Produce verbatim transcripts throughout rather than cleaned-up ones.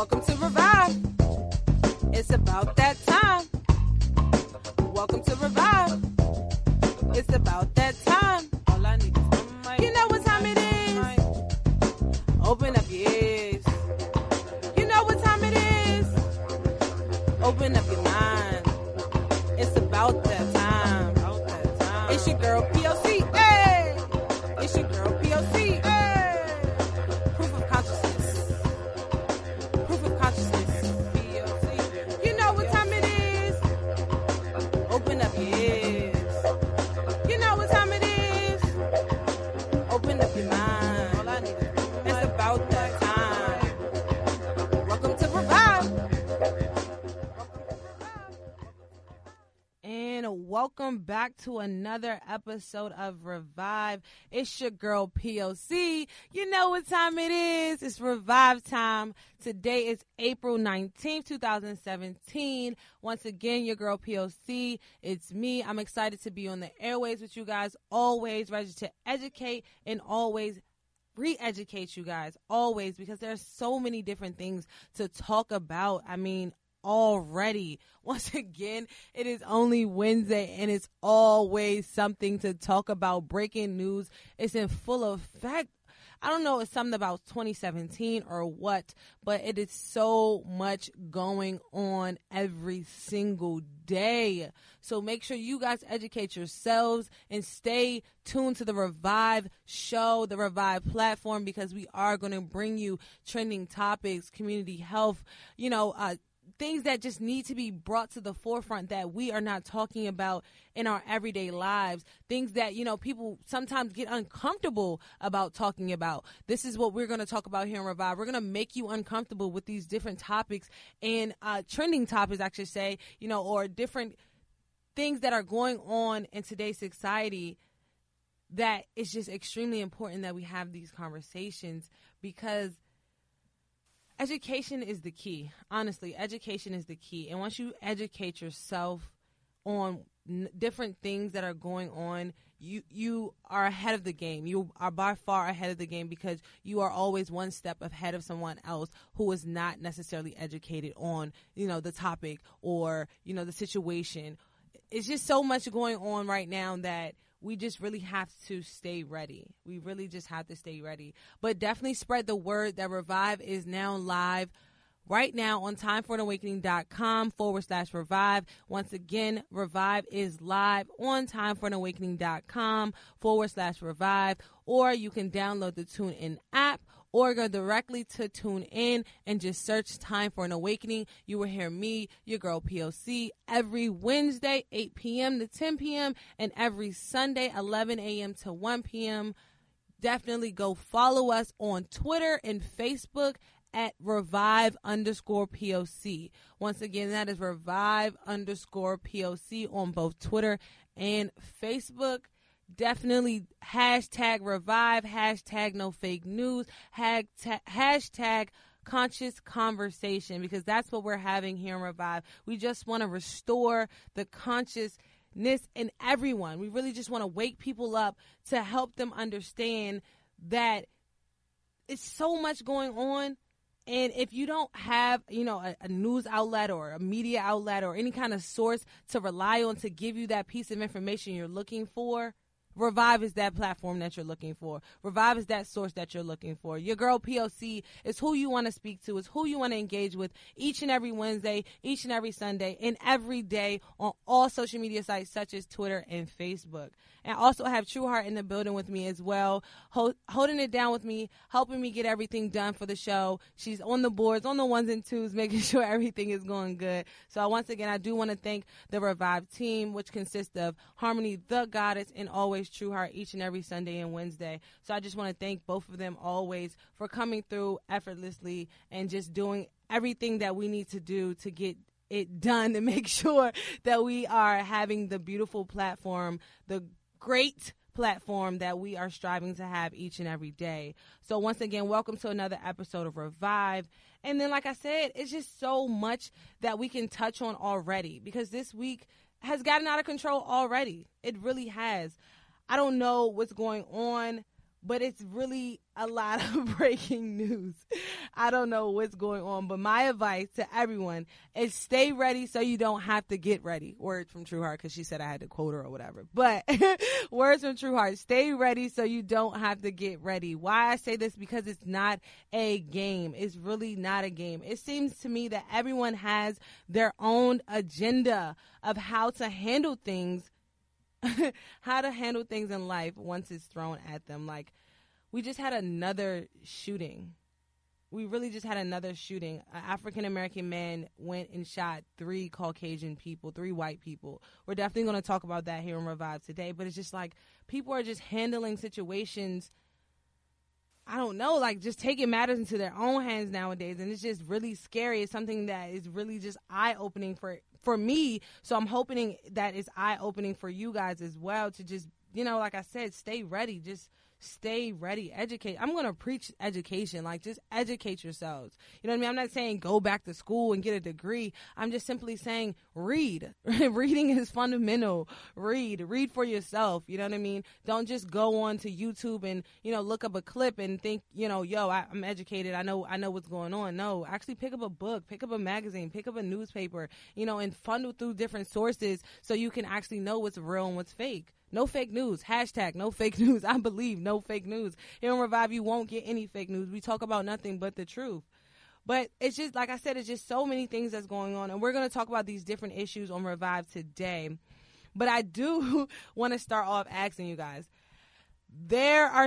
Welcome to Revive. It's about that time. Welcome to Revive. It's about that time. All I need is one mic. You know what time it is. Open up your ears. You know what time it is. Open up your mind. It's about that time. About that time. It's your girl P O C. Hey! It's your girl P O C. Hey! Proof of consciousness. Proof of consciousness. P O C. You know what time it is. Open up your ears. You know what time it is. Open up your mind. All I need is it's about that time. Welcome to Revive. And welcome back to another episode of Revive. It's your girl P O C. You know what time it is. It's Revive time. Today is April nineteenth, twenty seventeen. Once again, your girl P O C. It's me. I'm excited to be on the airways with you guys. Always ready to educate and always re-educate you guys. Always, because there's so many different things to talk about. I mean, already. Once again, it is only Wednesday and it's always something to talk about. Breaking news is in full effect. I don't know, it's something about twenty seventeen or what, but it is so much going on every single day. So make sure you guys educate yourselves and stay tuned to the Revive show, the Revive platform, because we are going to bring you trending topics, community health, you know, uh, things that just need to be brought to the forefront that we are not talking about in our everyday lives. Things that, you know, people sometimes get uncomfortable about talking about. This is what we're going to talk about here in Revive. We're going to make you uncomfortable with these different topics and uh, trending topics, I should say, you know, or different things that are going on in today's society that it's just extremely important that we have these conversations, because education is the key. Honestly, education is the key. And once you educate yourself on n- different things that are going on, you you are ahead of the game. You are by far ahead of the game, because you are always one step ahead of someone else who is not necessarily educated on, you know, the topic or, you know, the situation. It's just so much going on right now that we just really have to stay ready. We really just have to stay ready. But definitely spread the word that Revive is now live right now on timeforanawakening.com forward slash Revive. Once again, Revive is live on timeforanawakening.com forward slash Revive. Or you can download the TuneIn app, or go directly to TuneIn and just search Time for an Awakening. You will hear me, your girl P O C, every Wednesday, eight p.m. to ten p.m., and every Sunday, eleven a.m. to one p.m. Definitely go follow us on Twitter and Facebook at Revive underscore P O C. Once again, that is Revive underscore P O C on both Twitter and Facebook. Definitely hashtag Revive, hashtag no fake news, hashtag, hashtag conscious conversation, because that's what we're having here in Revive. We just want to restore the consciousness in everyone. We really just want to wake people up to help them understand that it's so much going on. And if you don't have, you know, a, a news outlet or a media outlet or any kind of source to rely on to give you that piece of information you're looking for, Revive is that platform that you're looking for. Revive is that source that you're looking for. Your girl P O C is who you want to speak to, is who you want to engage with each and every Wednesday, each and every Sunday, and every day on all social media sites such as Twitter and Facebook. And I also have True Heart in the building with me as well, hold, holding it down with me, helping me get everything done for the show. She's on the boards, on the ones and twos, making sure everything is going good. So once again, I do want to thank the Revive team, which consists of Harmony, the Goddess, and always True Heart each and every Sunday and Wednesday. So I just want to thank both of them always for coming through effortlessly and just doing everything that we need to do to get it done, to make sure that we are having the beautiful platform, the great platform that we are striving to have each and every day. So once again, welcome to another episode of Revive. And then, like I said, it's just so much that we can touch on already, because this week has gotten out of control already. It really has. I don't know what's going on but it's really a lot of breaking news. I don't know what's going on, but my advice to everyone is stay ready so you don't have to get ready. Words from True Heart, because she said I had to quote her or whatever. But words from True Heart, stay ready so you don't have to get ready. Why I say this? Because it's not a game. It's really not a game. It seems to me that everyone has their own agenda of how to handle things how to handle things in life once it's thrown at them. Like, we just had another shooting. We really just had another shooting. An African-American man went and shot three Caucasian people, three white people. We're definitely going to talk about that here on Revive today. But it's just like people are just handling situations, I don't know, like just taking matters into their own hands nowadays. And it's just really scary. It's something that is really just eye-opening for for me. So I'm hoping that it's eye-opening for you guys as well to just, you know, like I said, stay ready. Just stay ready. Educate. I'm going to preach education. Like, just educate yourselves. You know what I mean? I'm not saying go back to school and get a degree. I'm just simply saying read. Reading is fundamental. Read. Read for yourself. You know what I mean? Don't just go on to YouTube and, you know, look up a clip and think, you know, yo, I, I'm educated. I know I know what's going on. No, actually pick up a book, pick up a magazine, pick up a newspaper, you know, and funnel through different sources so you can actually know what's real and what's fake. No fake news. Hashtag no fake news. I believe no fake news. Here on Revive, you won't get any fake news. We talk about nothing but the truth. But it's just, like I said, it's just so many things that's going on. And we're going to talk about these different issues on Revive today. But I do want to start off asking you guys, there are...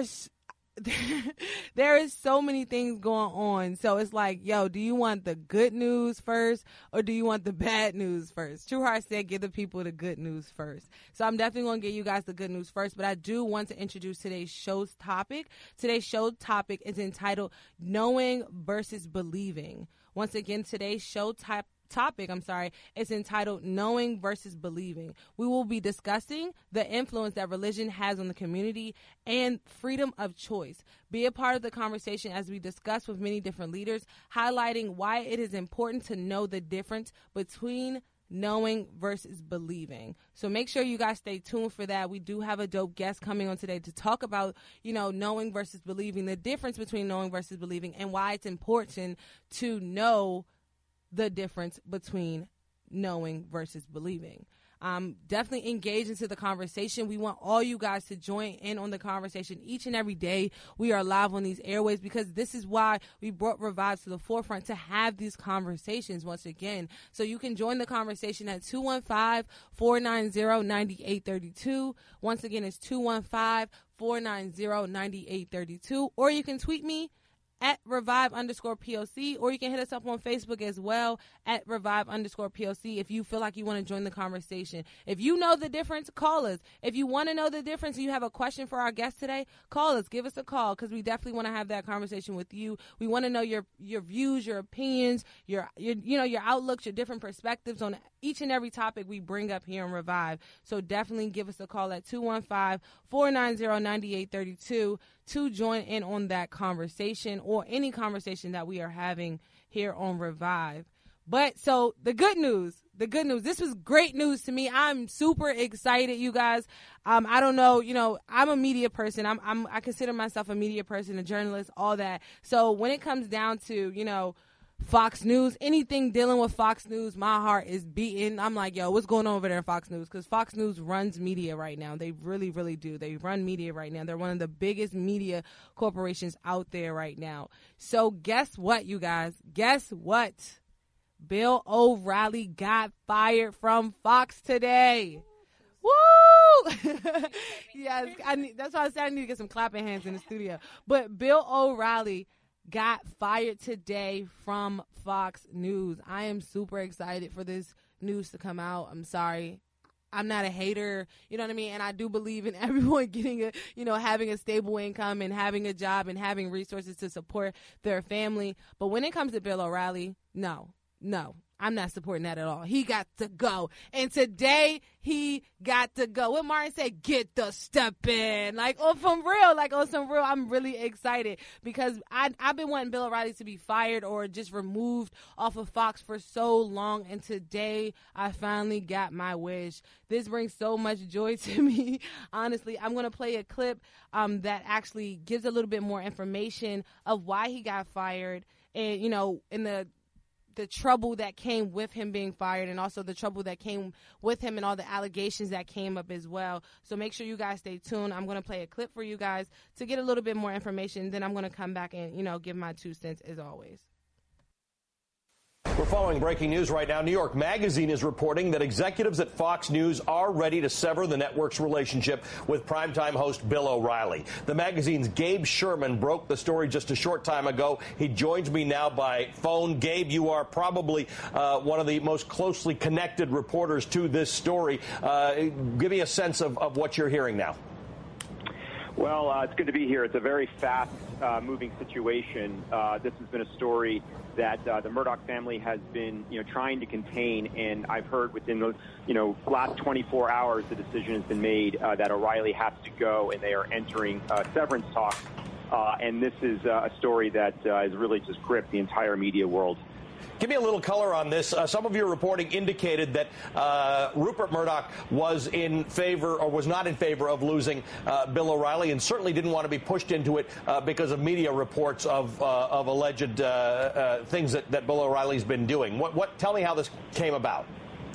there is so many things going on. So it's like, yo, do you want the good news first or do you want the bad news first? True Heart said give the people the good news first. So I'm definitely going to give you guys the good news first, but I do want to introduce today's show's topic. Today's show topic is entitled Knowing versus Believing. Once again, today's show type topic, I'm sorry, is entitled Knowing versus Believing. We will be discussing the influence that religion has on the community and freedom of choice. Be a part of the conversation as we discuss with many different leaders, highlighting why it is important to know the difference between knowing versus believing. So make sure you guys stay tuned for that. We do have a dope guest coming on today to talk about, you know, knowing versus believing, the difference between knowing versus believing, and why it's important to know the difference between knowing versus believing. Um, definitely engage into the conversation. We want all you guys to join in on the conversation each and every day. We are live on these airways because this is why we brought Revive to the forefront, to have these conversations once again. So you can join the conversation at two one five, four nine zero, nine eight three two. Once again, it's two one five, four nine zero, nine eight three two. Or you can tweet me at Revive underscore P O C, or you can hit us up on Facebook as well at Revive underscore P O C if you feel like you want to join the conversation. If you know the difference, call us. If you want to know the difference and you have a question for our guest today, call us. Give us a call because we definitely want to have that conversation with you. We want to know your your views, your opinions, your, your you know your outlooks, your different perspectives on each and every topic we bring up here on Revive. So definitely give us a call at two one five, four nine zero, nine eight three two to join in on that conversation or any conversation that we are having here on Revive. But so the good news, the good news, this was great news to me. I'm super excited, you guys. Um, I don't know, you know, I'm a media person. I'm, I'm, I consider myself a media person, a journalist, all that. So when it comes down to, you know, Fox News, anything dealing with Fox News, my heart is beating. I'm like, yo, what's going on over there in Fox News? Because Fox News runs media right now. They really, really do. They run media right now. They're one of the biggest media corporations out there right now. So guess what, you guys? Guess what? Bill O'Reilly got fired from Fox today. Woo! Yes, I need, that's why I said I need to get some clapping hands in the studio. But Bill O'Reilly got fired today from Fox News. I am super excited for this news to come out. I'm sorry. I'm not a hater, you know what I mean? And I do believe in everyone getting a, you know, having a stable income and having a job and having resources to support their family. But when it comes to Bill O'Reilly, no, no. I'm not supporting that at all. He got to go. And today, he got to go. What Martin said, get the step in. Like, oh, from real. Like, on some real, I'm really excited because I, I've been wanting Bill O'Reilly to be fired or just removed off of Fox for so long. And today, I finally got my wish. This brings so much joy to me. Honestly, I'm going to play a clip um, that actually gives a little bit more information of why he got fired. And, you know, in the the trouble that came with him being fired and also the trouble that came with him and all the allegations that came up as well. So make sure you guys stay tuned. I'm going to play a clip for you guys to get a little bit more information. Then I'm going to come back and, you know, give my two cents as always. We're following breaking news right now. New York Magazine is reporting that executives at Fox News are ready to sever the network's relationship with primetime host Bill O'Reilly. The magazine's Gabe Sherman broke the story just a short time ago. He joins me now by phone. Gabe, you are probably uh, one of the most closely connected reporters to this story. Uh, give me a sense of, of what you're hearing now. Well, uh, it's good to be here. It's a very fast-moving uh, situation. Uh, this has been a story that uh, the Murdoch family has been, you know, trying to contain, and I've heard within the, you know, last twenty-four hours, the decision has been made uh, that O'Reilly has to go, and they are entering uh, severance talks. Uh, and this is uh, a story that uh, has really just gripped the entire media world. Give me a little color on this. Uh, some of your reporting indicated that uh, Rupert Murdoch was in favor or was not in favor of losing uh, Bill O'Reilly and certainly didn't want to be pushed into it uh, because of media reports of uh, of alleged uh, uh, things that, that Bill O'Reilly's been doing. What, what? Tell me how this came about.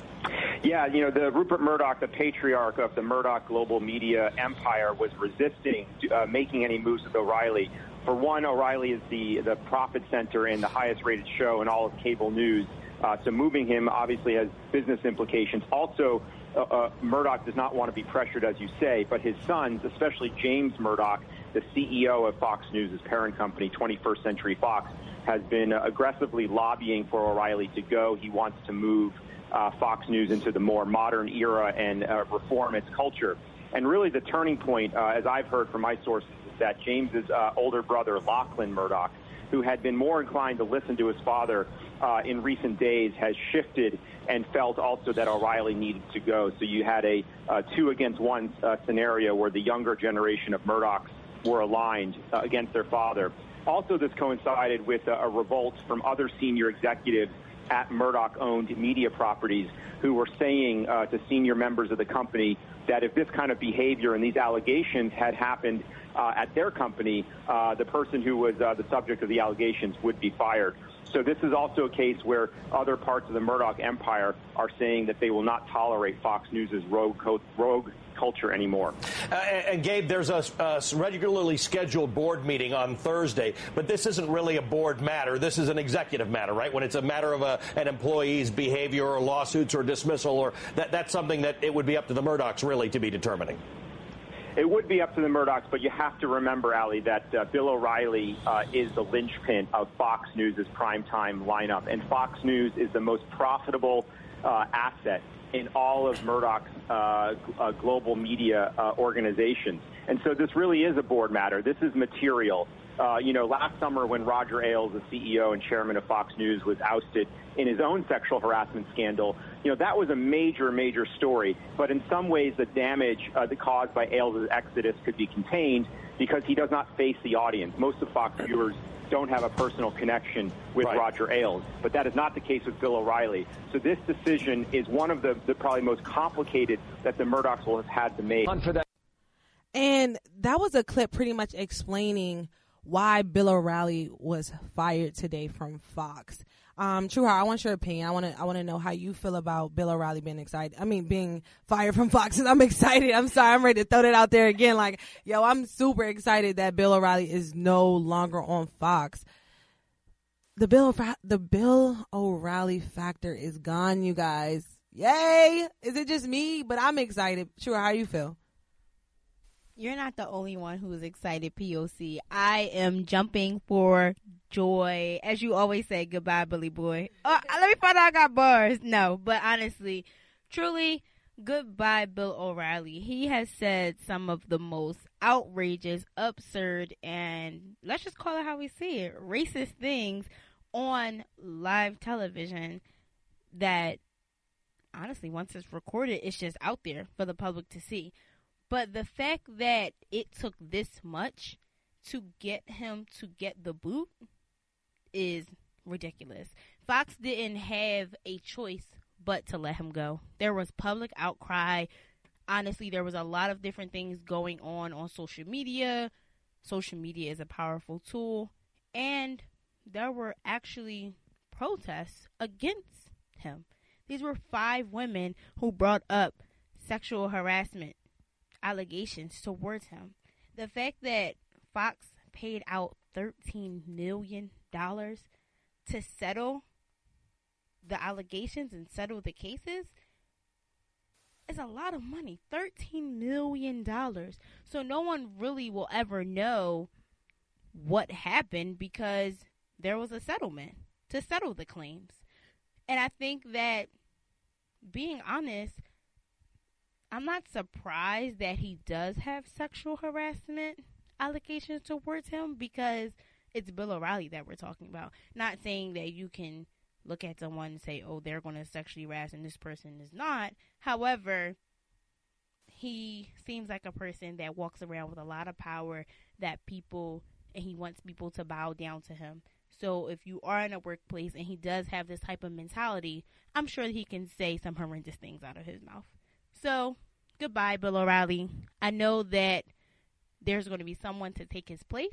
Yeah, you know, the Rupert Murdoch, the patriarch of the Murdoch global media empire, was resisting uh, making any moves with O'Reilly. For one, O'Reilly is the, the profit center and the highest-rated show in all of cable news. Uh, so moving him obviously has business implications. Also, uh, uh, Murdoch does not want to be pressured, as you say, but his sons, especially James Murdoch, the C E O of Fox News, his parent company, twenty-first Century Fox, has been uh, aggressively lobbying for O'Reilly to go. He wants to move uh, Fox News into the more modern era and uh, reform its culture. And really the turning point, uh, as I've heard from my sources, that James's uh, older brother, Lachlan Murdoch, who had been more inclined to listen to his father uh, in recent days, has shifted and felt also that O'Reilly needed to go. So you had a uh, two against one uh, scenario where the younger generation of Murdochs were aligned uh, against their father. Also, this coincided with uh, a revolt from other senior executives at Murdoch-owned media properties who were saying uh, to senior members of the company that if this kind of behavior and these allegations had happened uh, at their company, uh, the person who was uh, the subject of the allegations would be fired. So this is also a case where other parts of the Murdoch empire are saying that they will not tolerate Fox News' rogue, co- rogue culture anymore. Uh, and, and Gabe, there's a, a regularly scheduled board meeting on Thursday, but this isn't really a board matter. This is an executive matter, right? When it's a matter of a, an employee's behavior or lawsuits or dismissal, or that, that's something that it would be up to the Murdochs really to be determining. It would be up to the Murdochs, but you have to remember, Ali, that uh, Bill O'Reilly uh, is the linchpin of Fox News' primetime lineup, and Fox News is the most profitable uh, asset in all of Murdoch's uh, uh, global media uh, organizations. And so this really is a board matter. This is material. Uh, you know, last summer when Roger Ailes, the C E O and chairman of Fox News, was ousted in his own sexual harassment scandal, you know, that was a major, major story. But in some ways, the damage uh, caused by Ailes' exodus could be contained because he does not face the audience. Most of Fox viewers don't have a personal connection with right. Roger Ailes, but that is not the case with Bill O'Reilly. So this decision is one of the, the probably most complicated that the Murdochs will have had to make. And that was a clip pretty much explaining why Bill O'Reilly was fired today from Fox. Um, True Heart, I want your opinion. I want to I want to know how you feel about Bill O'Reilly being excited. I mean, being fired from Fox. And I'm excited. I'm sorry. I'm ready to throw that out there again. Like, yo, I'm super excited that Bill O'Reilly is no longer on Fox. The Bill the Bill O'Reilly factor is gone, you guys. Yay! Is it just me? But I'm excited. True Heart, how you feel? You're not the only one who's excited, P O C. I am jumping for joy. As you always say, goodbye, Billy Boy. Oh, let me find out I got bars. No, but honestly, truly, goodbye, Bill O'Reilly. He has said some of the most outrageous, absurd, and let's just call it how we see it, racist things on live television. that honestly, once it's recorded, it's just out there for the public to see. But the fact that it took this much to get him to get the boot is ridiculous. Fox didn't have a choice but to let him go. There was public outcry. Honestly, there was a lot of different things going on on social media. Social media is a powerful tool. And there were actually protests against him. These were five women who brought up sexual harassment allegations towards him. The fact that Fox paid out thirteen million dollars to settle the allegations and settle the cases is a lot of money. thirteen million dollars. So no one really will ever know what happened because there was a settlement to settle the claims. And I think that, being honest, I'm not surprised that he does have sexual harassment allegations towards him because it's Bill O'Reilly that we're talking about. Not saying that you can look at someone and say, oh, they're going to sexually harass and this person is not. However, he seems like a person that walks around with a lot of power that people, and he wants people to bow down to him. So if you are in a workplace and he does have this type of mentality, I'm sure that he can say some horrendous things out of his mouth. So, goodbye, Bill O'Reilly. I know that there's going to be someone to take his place.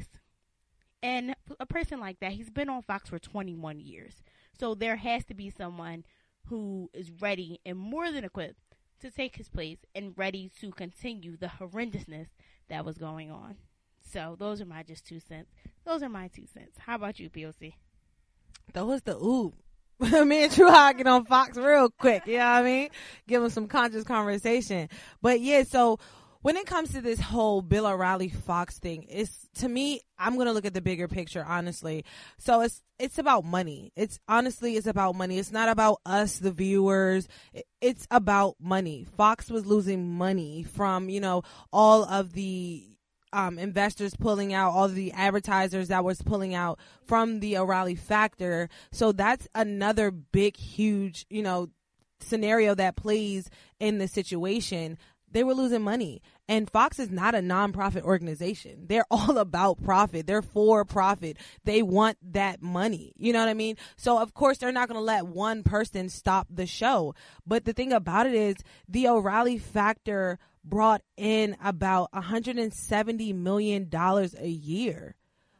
And a person like that, he's been on Fox for twenty-one years. So there has to be someone who is ready and more than equipped to take his place and ready to continue the horrendousness that was going on. So those are my just two cents. Those are my two cents. How about you, P O C? That was the ooh. Me and True Hawk get on Fox real quick. You know what I mean? Give them some conscious conversation. But yeah, so when it comes to this whole Bill O'Reilly Fox thing, it's, to me, I'm going to look at the bigger picture, honestly. So it's it's about money. It's honestly, it's about money. It's not about us, the viewers. It's about money. Fox was losing money from, you know, all of the Um, investors pulling out, all the advertisers that was pulling out from the O'Reilly factor. So that's another big, huge, you know, scenario that plays in the situation. They were losing money. And Fox is not a nonprofit organization. They're all about profit. They're for profit. They want that money. You know what I mean? So, of course, they're not going to let one person stop the show. But the thing about it is the O'Reilly factor brought in about one hundred seventy million dollars a year.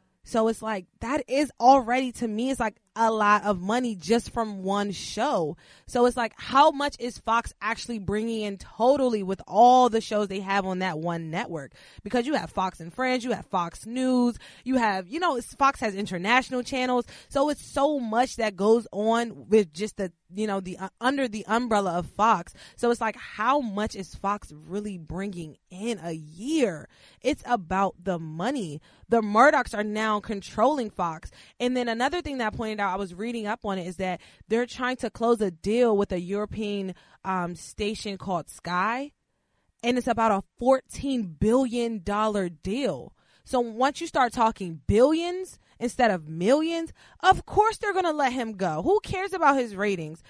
So it's like, that is already, to me, it's like a lot of money just from one show. So it's like, how much is Fox actually bringing in totally with all the shows they have on that one network? Because you have Fox and Friends, you have Fox News, you have, you know, it's, Fox has international channels. So it's so much that goes on with just the, you know, the uh, under the umbrella of Fox. So it's like, how much is Fox really bringing in a year? It's about the money. The Murdochs are now controlling Fox. And then another thing that I pointed out, I was reading up on it, is that they're trying to close a deal with a European um, station called Sky. And it's about a fourteen billion dollars deal. So once you start talking billions instead of millions, of course they're going to let him go. Who cares about his ratings?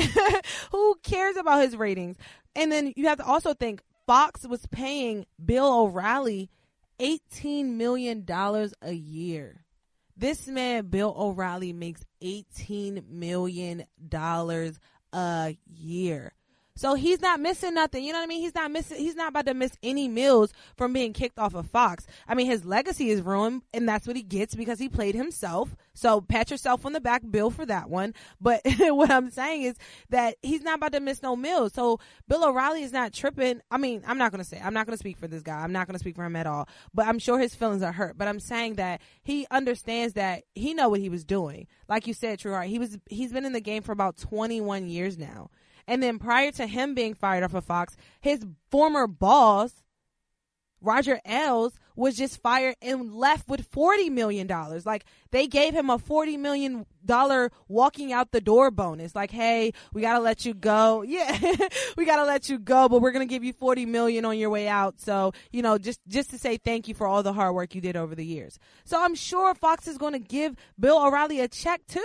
Who cares about his ratings? And then you have to also think Fox was paying Bill O'Reilly eighteen million dollars a year. This man, Bill O'Reilly, makes eighteen million dollars a year. So he's not missing nothing. You know what I mean? He's not missing. He's not about to miss any meals from being kicked off of Fox. I mean, his legacy is ruined, and that's what he gets because he played himself. So pat yourself on the back, Bill, for that one. But what I'm saying is that he's not about to miss no meals. So Bill O'Reilly is not tripping. I mean, I'm not going to say, I'm not going to speak for this guy. I'm not going to speak for him at all. But I'm sure his feelings are hurt. But I'm saying that he understands that he know what he was doing. Like you said, True Heart, he was, he's been in the game for about twenty-one years now. And then prior to him being fired off of Fox, his former boss, Roger Ailes, was just fired and left with forty million dollars. Like, they gave him a forty million dollars walking out the door bonus. Like, hey, we got to let you go. Yeah, we got to let you go, but we're going to give you forty million dollars on your way out. So, you know, just, just to say thank you for all the hard work you did over the years. So I'm sure Fox is going to give Bill O'Reilly a check too.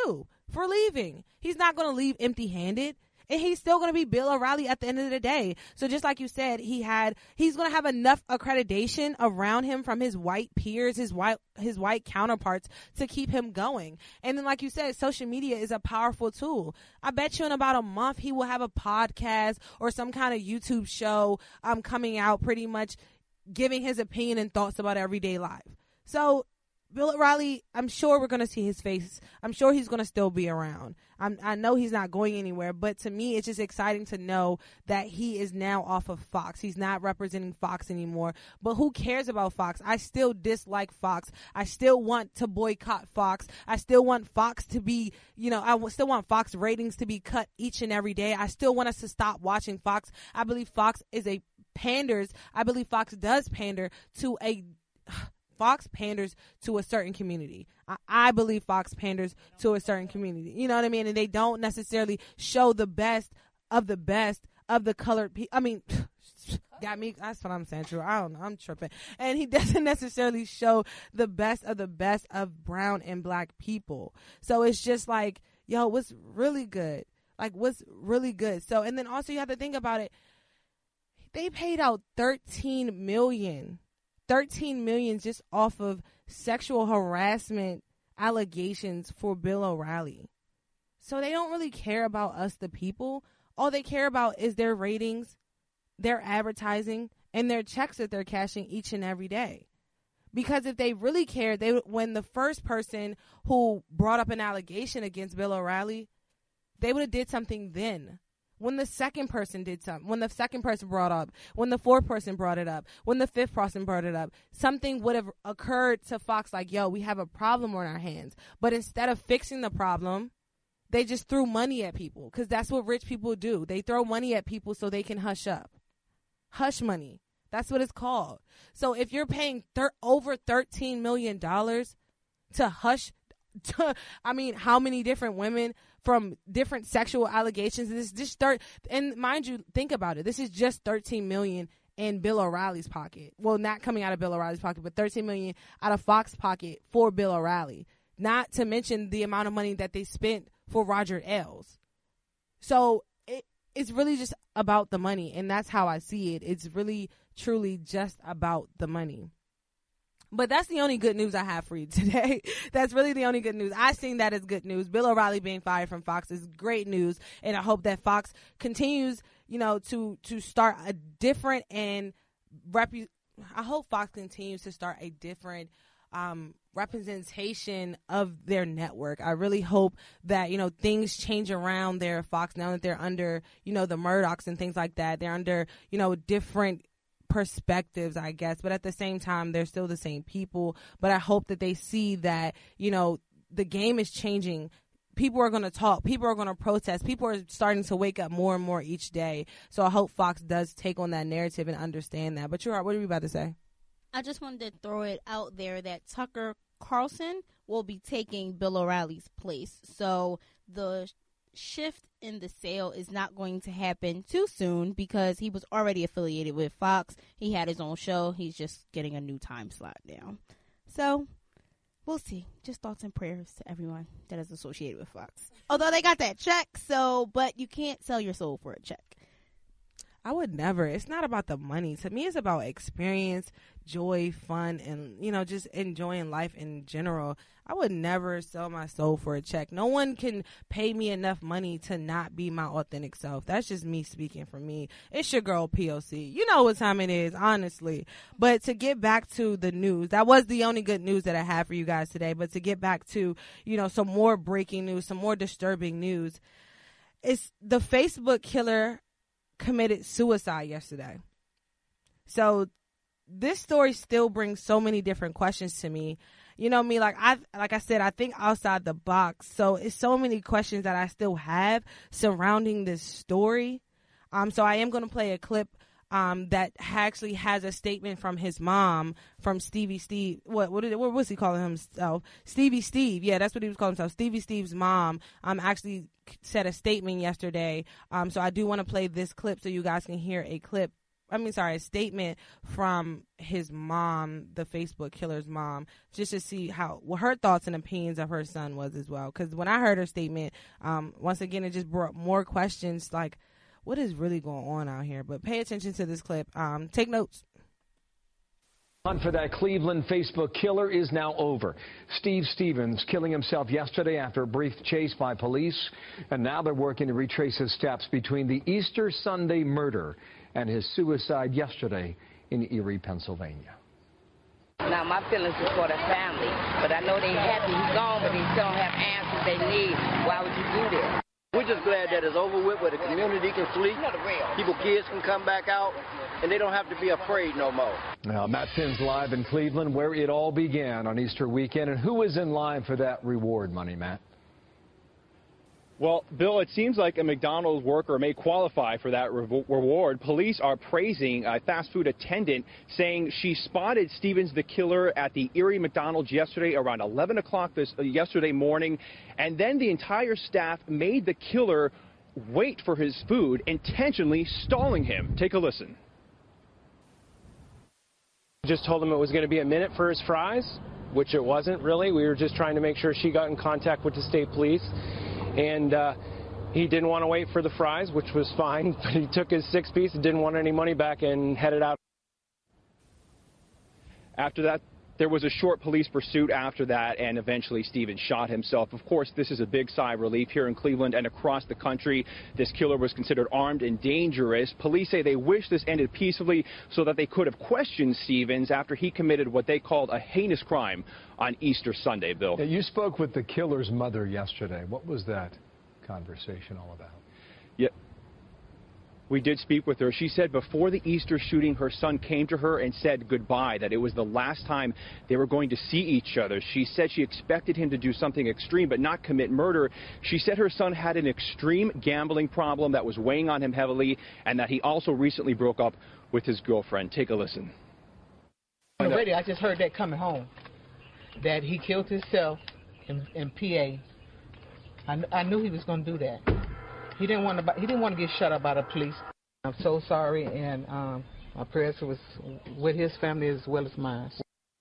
for leaving. He's not going to leave empty-handed. And he's still going to be Bill O'Reilly at the end of the day. So just like you said, he had, he's going to have enough accreditation around him from his white peers, his white, his white counterparts to keep him going. And then, like you said, social media is a powerful tool. I bet you in about a month he will have a podcast or some kind of YouTube show um, coming out, pretty much giving his opinion and thoughts about everyday life. So Bill O'Reilly, I'm sure we're going to see his face. I'm sure he's going to still be around. I'm, I know he's not going anywhere, but to me, it's just exciting to know that he is now off of Fox. He's not representing Fox anymore, but who cares about Fox? I still dislike Fox. I still want to boycott Fox. I still want Fox to be, you know, I w- still want Fox ratings to be cut each and every day. I still want us to stop watching Fox. I believe Fox is a panders. I believe Fox does pander to a Fox panders to a certain community. I, I believe Fox panders to a certain community. You know what I mean? And they don't necessarily show the best of the best of the colored people. I mean, got me. That's what I'm saying. True. I don't know. I'm tripping. And he doesn't necessarily show the best of the best of brown and black people. So it's just like, yo, what's really good? Like, what's really good? So, and then also you have to think about it. They paid out thirteen million dollars. thirteen million dollars just off of sexual harassment allegations for Bill O'Reilly. So they don't really care about us, the people. All they care about is their ratings, their advertising, and their checks that they're cashing each and every day. Because if they really cared, they when the first person who brought up an allegation against Bill O'Reilly, they would have did something then. When the second person did something, when the second person brought up, when the fourth person brought it up, when the fifth person brought it up, something would have occurred to Fox like, yo, we have a problem on our hands. But instead of fixing the problem, they just threw money at people because that's what rich people do. They throw money at people so they can hush up. Hush money. That's what it's called. So if you're paying thir- over thirteen million dollars to hush, to, I mean, how many different women from different sexual allegations? This just start, and mind you, think about it. This is just thirteen million dollars in Bill O'Reilly's pocket. Well, not coming out of Bill O'Reilly's pocket, but thirteen million dollars out of Fox pocket for Bill O'Reilly. Not to mention the amount of money that they spent for Roger Ailes. So it, it's really just about the money, and that's how I see it. It's really, truly just about the money. But that's the only good news I have for you today. That's really the only good news. I seen that as good news. Bill O'Reilly being fired from Fox is great news, and I hope that Fox continues, you know, to to start a different and repu- I hope Fox continues to start a different um, representation of their network. I really hope that, you know, things change around there at Fox now that they're under, you know, the Murdochs and things like that. They're under, you know, different perspectives, I guess, but at the same time, they're still the same people. But I hope that they see that, you know, the game is changing. People are going to talk. People are going to protest. People are starting to wake up more and more each day. So I hope Fox does take on that narrative and understand that. But you're right. What are you about to say? I just wanted to throw it out there that Tucker Carlson will be taking Bill O'Reilly's place. So the shift in the sale is not going to happen too soon because he was already affiliated with Fox. He had his own show. He's just getting a new time slot now. So we'll see. Just thoughts and prayers to everyone that is associated with Fox. Although they got that check, so but you can't sell your soul for a check. I would never. It's not about the money. To me, it's about experience, joy, fun, and, you know, just enjoying life in general. I would never sell my soul for a check. No one can pay me enough money to not be my authentic self. That's just me speaking for me. It's your girl, P O C. You know what time it is, honestly. But to get back to the news, that was the only good news that I have for you guys today. But to get back to, you know, some more breaking news, some more disturbing news, it's the Facebook killer committed suicide yesterday. So this story still brings so many different questions to me. You know me, like I like I said, I think outside the box. So it's so many questions that I still have surrounding this story. Um, so I am going to play a clip um that actually has a statement from his mom, from Stevie Steve. What what, did, what was he calling himself? Stevie Steve. Yeah, that's what he was calling himself. Stevie Steve's mom um actually said a statement yesterday. Um, so I do want to play this clip so you guys can hear a clip I mean, sorry, a statement from his mom, the Facebook killer's mom, just to see how what her thoughts and opinions of her son was as well. Because when I heard her statement, um, once again, it just brought more questions like, what is really going on out here? But pay attention to this clip. Um, take notes. For that Cleveland Facebook killer is now over. Steve Stevens killing himself yesterday after a brief chase by police, and now they're working to retrace his steps between the Easter Sunday murder and his suicide yesterday in Erie, Pennsylvania. Now, my feelings is for the family, but I know they happy he's gone, but they still don't have answers they need. Why would you do this? We're just glad that it's over with, where the community can sleep, people, kids can come back out, and they don't have to be afraid no more. Now, Matt Finn's live in Cleveland, where it all began on Easter weekend. And who is in line for that reward money, Matt? Well, Bill, it seems like a McDonald's worker may qualify for that re- reward. Police are praising a fast food attendant, saying she spotted Stevens, the killer, at the Erie McDonald's yesterday around eleven o'clock this uh, yesterday morning. And then the entire staff made the killer wait for his food, intentionally stalling him. Take a listen. Just told him it was going to be a minute for his fries, which it wasn't really. We were just trying to make sure she got in contact with the state police. And uh, he didn't want to wait for the fries, which was fine. But he took his six piece and didn't want any money back and headed out. After that, there was a short police pursuit after that, and eventually Stevens shot himself. Of course, this is a big sigh of relief here in Cleveland and across the country. This killer was considered armed and dangerous. Police say they wish this ended peacefully so that they could have questioned Stevens after he committed what they called a heinous crime on Easter Sunday, Bill. Yeah, you spoke with the killer's mother yesterday. What was that conversation all about? Yeah. We did speak with her. She said before the Easter shooting, her son came to her and said goodbye, that it was the last time they were going to see each other. She said she expected him to do something extreme but not commit murder. She said her son had an extreme gambling problem that was weighing on him heavily, and that he also recently broke up with his girlfriend. Take a listen. On the radio, I just heard that coming home, that he killed himself in, in P A. I, I knew he was going to do that. He didn't want to. He didn't want to get shot up by the police. I'm so sorry, and um, my prayers was with his family as well as mine.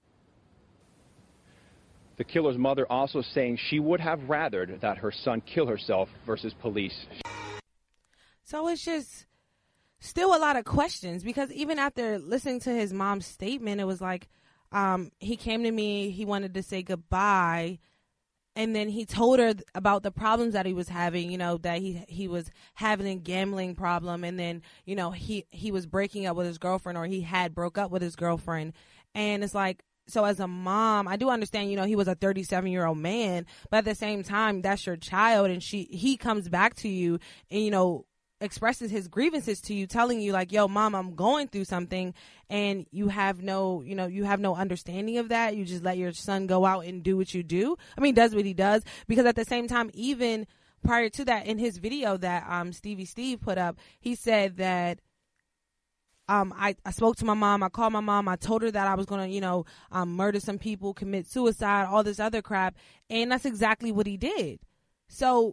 The killer's mother also saying she would have rathered that her son kill herself versus police. So it's just still a lot of questions, because even after listening to his mom's statement, it was like um, he came to me, he wanted to say goodbye. And then he told her about the problems that he was having, you know, that he he was having a gambling problem. And then, you know, he, he was breaking up with his girlfriend, or he had broke up with his girlfriend. And it's like, so as a mom, I do understand, you know, he was a thirty-seven-year-old man. But at the same time, that's your child. And she he comes back to you and, you know, expresses his grievances to you, telling you like, yo, mom, I'm going through something, and you have no, you know, you have no understanding of that. You just let your son go out and do what you do. I mean, does what he does, because at the same time, even prior to that, in his video that um Stevie Steve put up, he said that um I, I spoke to my mom, I called my mom, I told her that I was going to, you know, um murder some people, commit suicide, all this other crap, and that's exactly what he did. So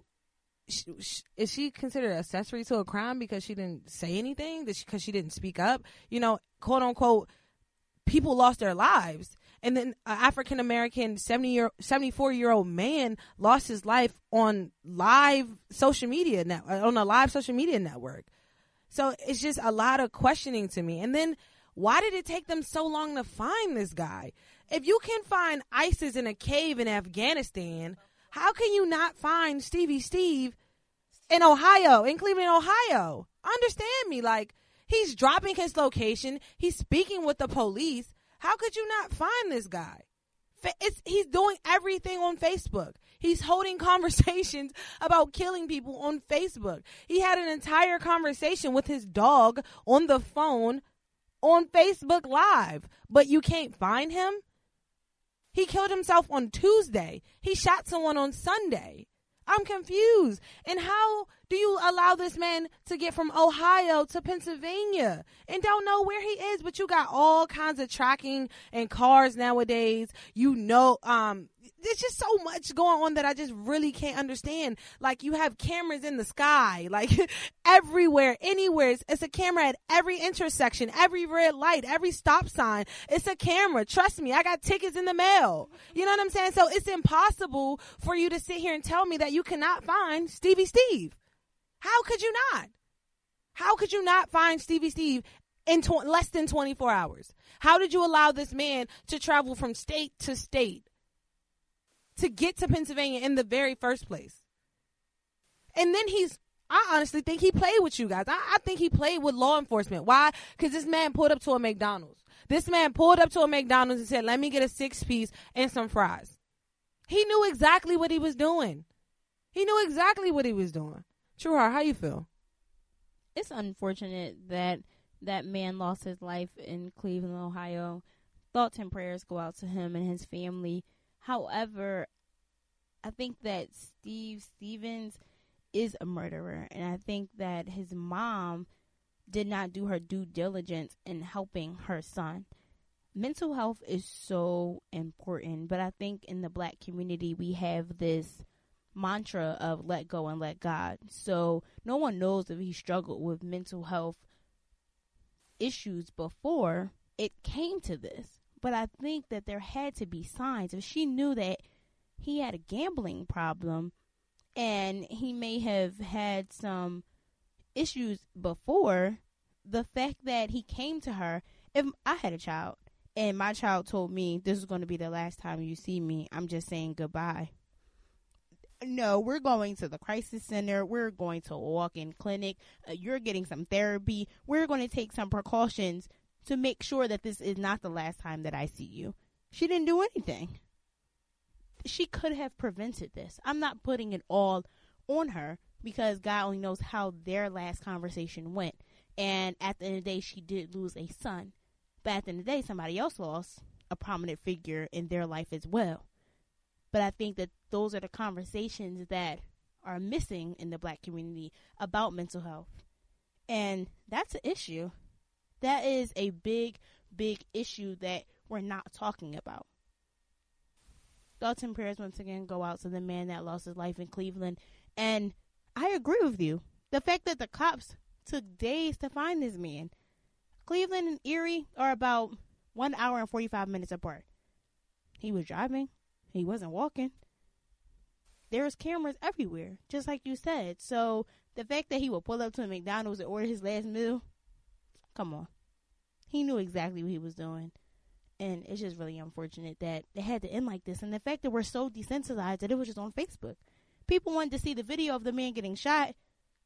is she considered accessory to a crime because she didn't say anything? Because she, she didn't speak up? You know, quote unquote, people lost their lives. And then an African American seventy-four year old man lost his life on live social media net, on a live social media network. So it's just a lot of questioning to me. And then why did it take them so long to find this guy? If you can find ISIS in a cave in Afghanistan, how can you not find Stevie Steve in Ohio, in Cleveland, Ohio? Understand me. Like, he's dropping his location. He's speaking with the police. How could you not find this guy? It's, he's doing everything on Facebook. He's holding conversations about killing people on Facebook. He had an entire conversation with his dog on the phone on Facebook Live, but you can't find him? He killed himself on Tuesday. He shot someone on Sunday. I'm confused. And how do you allow this man to get from Ohio to Pennsylvania and don't know where he is? But you got all kinds of tracking and cars nowadays. You know, um, there's just so much going on that I just really can't understand. Like, you have cameras in the sky, like everywhere, anywhere. It's, it's a camera at every intersection, every red light, every stop sign. It's a camera. Trust me, I got tickets in the mail. You know what I'm saying? So it's impossible for you to sit here and tell me that you cannot find Stevie Steve. How could you not? How could you not find Stevie Steve in tw- less than twenty-four hours? How did you allow this man to travel from state to state to get to Pennsylvania in the very first place? And then he's, I honestly think he played with you guys. I, I think he played with law enforcement. Why? Because this man pulled up to a McDonald's. This man pulled up to a McDonald's and said, let me get a six-piece and some fries. He knew exactly what he was doing. He knew exactly what he was doing. True Heart, how you feel? It's unfortunate that that man lost his life in Cleveland, Ohio. Thoughts and prayers go out to him and his family. However, I think that Steve Stevens is a murderer, and I think that his mom did not do her due diligence in helping her son. Mental health is so important, but I think in the black community we have this mantra of let go and let God. So no one knows if he struggled with mental health issues before it came to this. But I think that there had to be signs. If she knew that he had a gambling problem and he may have had some issues before, the fact that he came to her, if I had a child and my child told me this is going to be the last time you see me, I'm just saying goodbye. No, we're going to the crisis center. We're going to a walk-in clinic. Uh, you're getting some therapy. We're going to take some precautions to make sure that this is not the last time that I see you. She didn't do anything. She could have prevented this. I'm not putting it all on her because God only knows how their last conversation went. And at the end of the day, she did lose a son. But at the end of the day, somebody else lost a prominent figure in their life as well. But I think that those are the conversations that are missing in the black community about mental health. And that's an issue. That is a big, big issue that we're not talking about. Thoughts and prayers once again go out to the man that lost his life in Cleveland. And I agree with you. The fact that the cops took days to find this man. Cleveland and Erie are about one hour and forty-five minutes apart. He was driving. He wasn't walking. There's cameras everywhere, just like you said. So the fact that he would pull up to a McDonald's and order his last meal, come on. He knew exactly what he was doing. And it's just really unfortunate that it had to end like this. And the fact that we're so desensitized that it was just on Facebook. People wanted to see the video of the man getting shot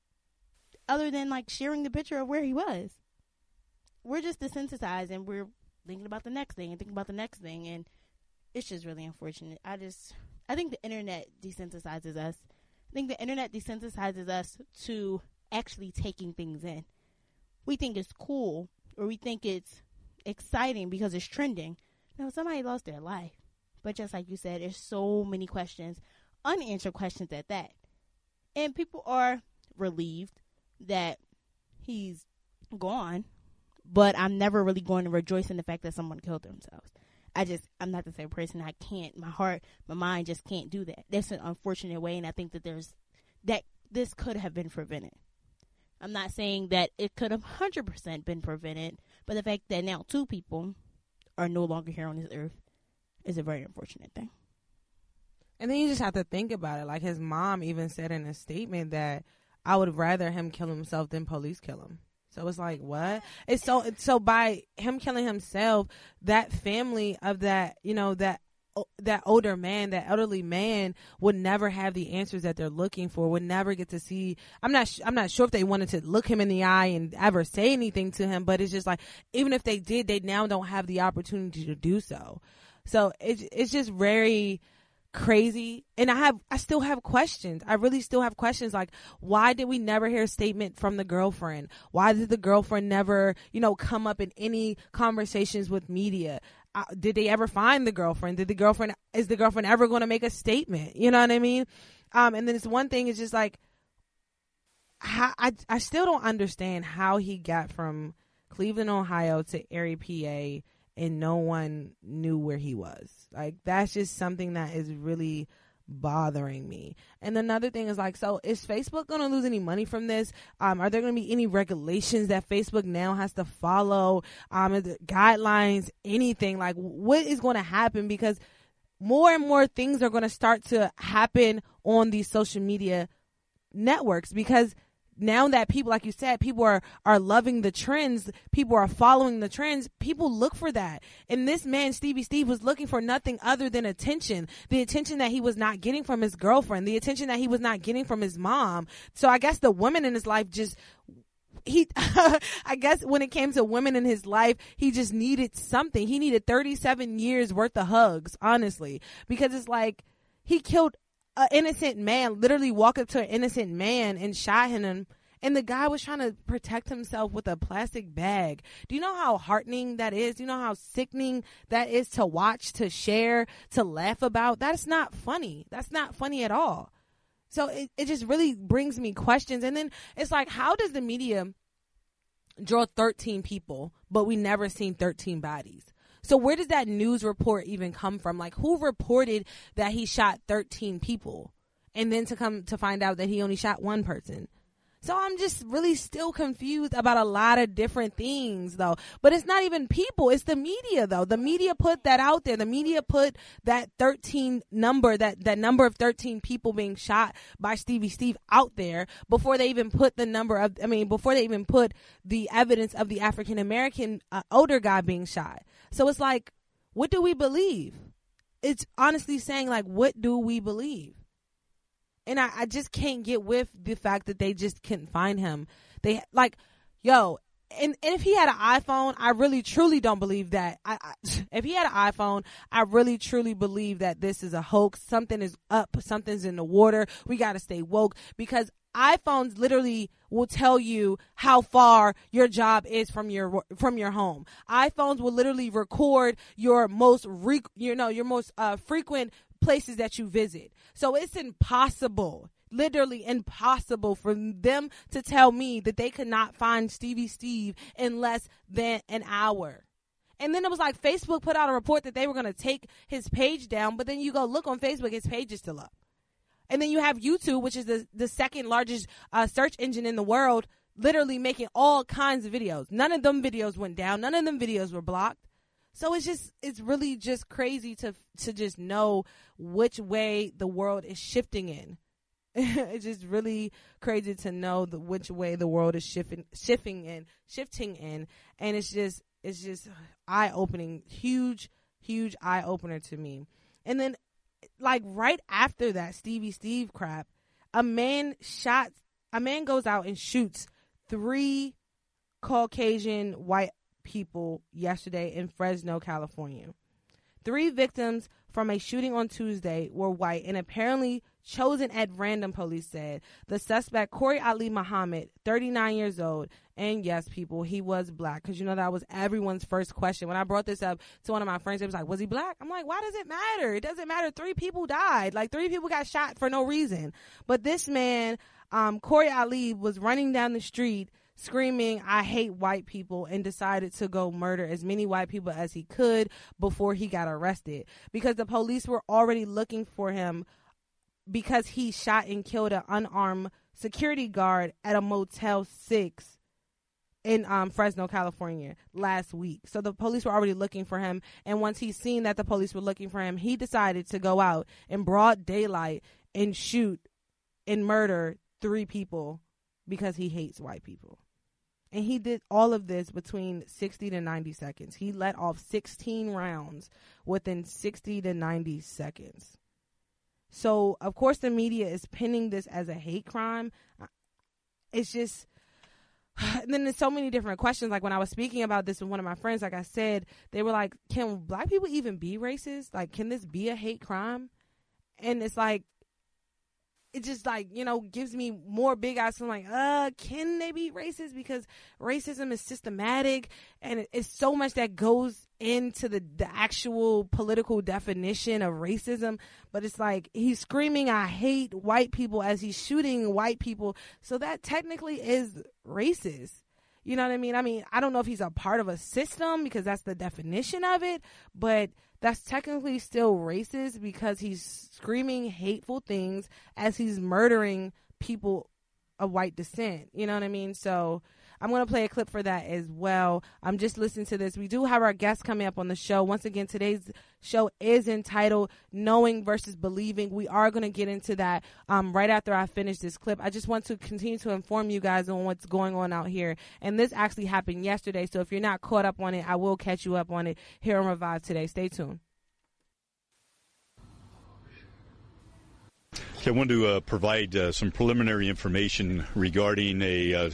other than like sharing the picture of where he was. We're just desensitized and we're thinking about the next thing and thinking about the next thing. And it's just really unfortunate. I just, I think the internet desensitizes us. I think the internet desensitizes us to actually taking things in. We think it's cool or we think it's exciting because it's trending. No, somebody lost their life. But just like you said, there's so many questions, unanswered questions at that. And people are relieved that he's gone, but I'm never really going to rejoice in the fact that someone killed themselves. I just, I'm not the same person. I can't, my heart, my mind just can't do that. That's an unfortunate way, and I think that there's, that this could have been prevented. I'm not saying that it could have one hundred percent been prevented, but the fact that now two people are no longer here on this earth is a very unfortunate thing. And then you just have to think about it. Like his mom even said in a statement that I would rather him kill himself than police kill him. So it's like, what? It's so, so by him killing himself, that family of that, you know, that, that older man, that elderly man would never have the answers that they're looking for, would never get to see. I'm not, I'm not sure if they wanted to look him in the eye and ever say anything to him, but it's just like, even if they did, they now don't have the opportunity to do so. So it's, it's just very crazy. And I have, I still have questions. I really still have questions. Like, why did we never hear a statement from the girlfriend? Why did the girlfriend never, you know, come up in any conversations with media? Uh, did they ever find the girlfriend? Did the girlfriend, is the girlfriend ever going to make a statement? You know what I mean? Um, and then it's one thing is just like, how, I, I still don't understand how he got from Cleveland, Ohio to Erie, P A, and no one knew where he was. Like, that's just something that is really bothering me. And another thing is like, so is Facebook going to lose any money from this? Um, are there going to be any regulations that Facebook now has to follow? Um, guidelines, anything? Like, what is going to happen? Because more and more things are going to start to happen on these social media networks, because now that people, like you said, people are, are loving the trends, people are following the trends, people look for that. And this man, Stevie Steve, was looking for nothing other than attention, the attention that he was not getting from his girlfriend, the attention that he was not getting from his mom. So I guess the women in his life just, he, I guess when it came to women in his life, he just needed something. He needed thirty-seven years worth of hugs, honestly, because it's like he killed an innocent man, literally walked up to an innocent man and shot him, and the guy was trying to protect himself with a plastic bag. Do you know how heartening that is? Do you know how sickening that is to watch, to share, to laugh about? That's not funny. That's not funny at all. So it, it just really brings me questions. And then it's like, how does the media draw thirteen people, but we never seen thirteen bodies? So where does that news report even come from? Like, who reported that he shot thirteen people and then to come to find out that he only shot one person? So I'm just really still confused about a lot of different things, though. But it's not even people. It's the media, though. The media put that out there. The media put that thirteen number, that, that number of thirteen people being shot by Stevie Steve out there before they even put the number of, I mean, before they even put the evidence of the African-American uh, older guy being shot. So it's like, what do we believe? It's honestly saying, like, what do we believe? And I, I just can't get with the fact that they just couldn't find him. They like, yo, and, and if he had an iPhone, I really truly don't believe that. I, I, if he had an iPhone, I really truly believe that this is a hoax. Something is up. Something's in the water. We got to stay woke, because iPhones literally will tell you how far your job is from your from your home. iPhones will literally record your most re, you know your most uh, frequent places that you visit. So it's impossible, literally impossible, for them to tell me that they could not find Stevie Steve in less than an hour. And then it was like Facebook put out a report that they were going to take his page down, but then you go look on Facebook, his page is still up. And then you have YouTube, which is the, the second largest uh, search engine in the world, literally making all kinds of videos. None of them videos went down. None of them videos were blocked. So it's just, it's really just crazy to to just know which way the world is shifting in. It's just really crazy to know the, which way the world is shifting, shifting in, shifting in, and it's just, it's just eye opening, huge, huge eye opener to me. And then, like right after that Stevie Steve crap, a man shot, a man goes out and shoots three Caucasian white people yesterday in Fresno, California. Three victims from a shooting on Tuesday were white and apparently chosen at random, police said. The suspect, Corey Ali Muhammad, thirty-nine years old, and yes, people, he was black, because you know that was everyone's first question. When I brought this up to one of my friends, they was like, was he black? I'm like, why does it matter? It doesn't matter. Three people died. Like, three people got shot for no reason. But this man, um, Corey Ali, was running down the street screaming, I hate white people, and decided to go murder as many white people as he could before he got arrested, because the police were already looking for him because he shot and killed an unarmed security guard at a Motel six in um, Fresno, California last week. So the police were already looking for him, and once he seen that the police were looking for him, he decided to go out in broad daylight and shoot and murder three people because he hates white people. And he did all of this between sixty to ninety seconds. He let off sixteen rounds within sixty to ninety seconds. So, of course, the media is pinning this as a hate crime. It's just, and then there's so many different questions. Like when I was speaking about this with one of my friends, like I said, they were like, can black people even be racist? Like, can this be a hate crime? And it's like, it just, like, you know, gives me more big eyes. I'm like, uh, can they be racist? Because racism is systematic, and it's so much that goes into the, the actual political definition of racism. But it's like he's screaming, I hate white people, as he's shooting white people. So that technically is racist. You know what I mean? I mean, I don't know if he's a part of a system, because that's the definition of it, but that's technically still racist because he's screaming hateful things as he's murdering people of white descent. You know what I mean? So I'm going to play a clip for that as well. I'm just listening to this. We do have our guests coming up on the show. Once again, today's show is entitled Knowing versus Believing. We are going to get into that um, right after I finish this clip. I just want to continue to inform you guys on what's going on out here. And this actually happened yesterday, so if you're not caught up on it, I will catch you up on it here on Revive today. Stay tuned. Okay, I want to uh, provide uh, some preliminary information regarding a uh,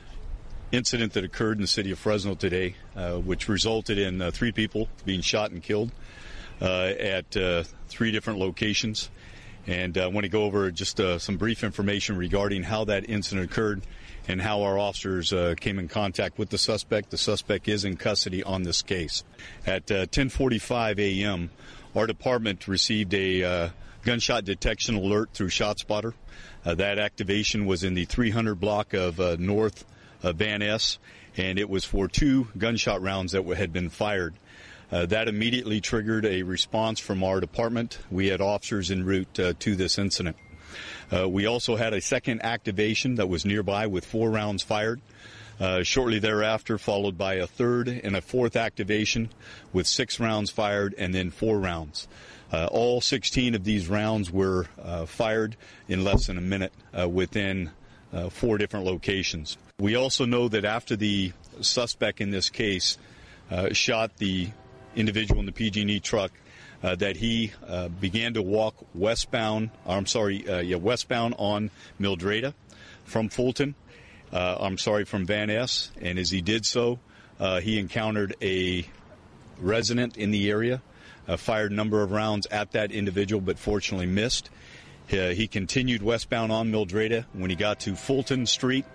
incident that occurred in the city of Fresno today, uh, which resulted in uh, three people being shot and killed uh, at uh, three different locations. And I want to go over just uh, some brief information regarding how that incident occurred and how our officers uh, came in contact with the suspect. The suspect is in custody on this case. At uh, ten forty-five a.m., our department received a uh, gunshot detection alert through ShotSpotter. Uh, that activation was in the three hundred block of uh, North uh, Van Ness, and it was for two gunshot rounds that had been fired. Uh, that immediately triggered a response from our department. We had officers en route uh, to this incident. Uh, we also had a second activation that was nearby with four rounds fired. Uh, shortly thereafter, followed by a third and a fourth activation with six rounds fired and then four rounds. Uh, all sixteen of these rounds were uh, fired in less than a minute uh, within uh, four different locations. We also know that after the suspect in this case uh, shot the individual in the P G and E truck, uh, that he uh, began to walk westbound, I'm sorry, uh, yeah, westbound on Mildreda from Fulton, uh, I'm sorry, from Van Ness, and as he did so, uh, he encountered a resident in the area, uh, fired a number of rounds at that individual, but fortunately missed. Uh, he continued westbound on Mildreda. When he got to Fulton Street,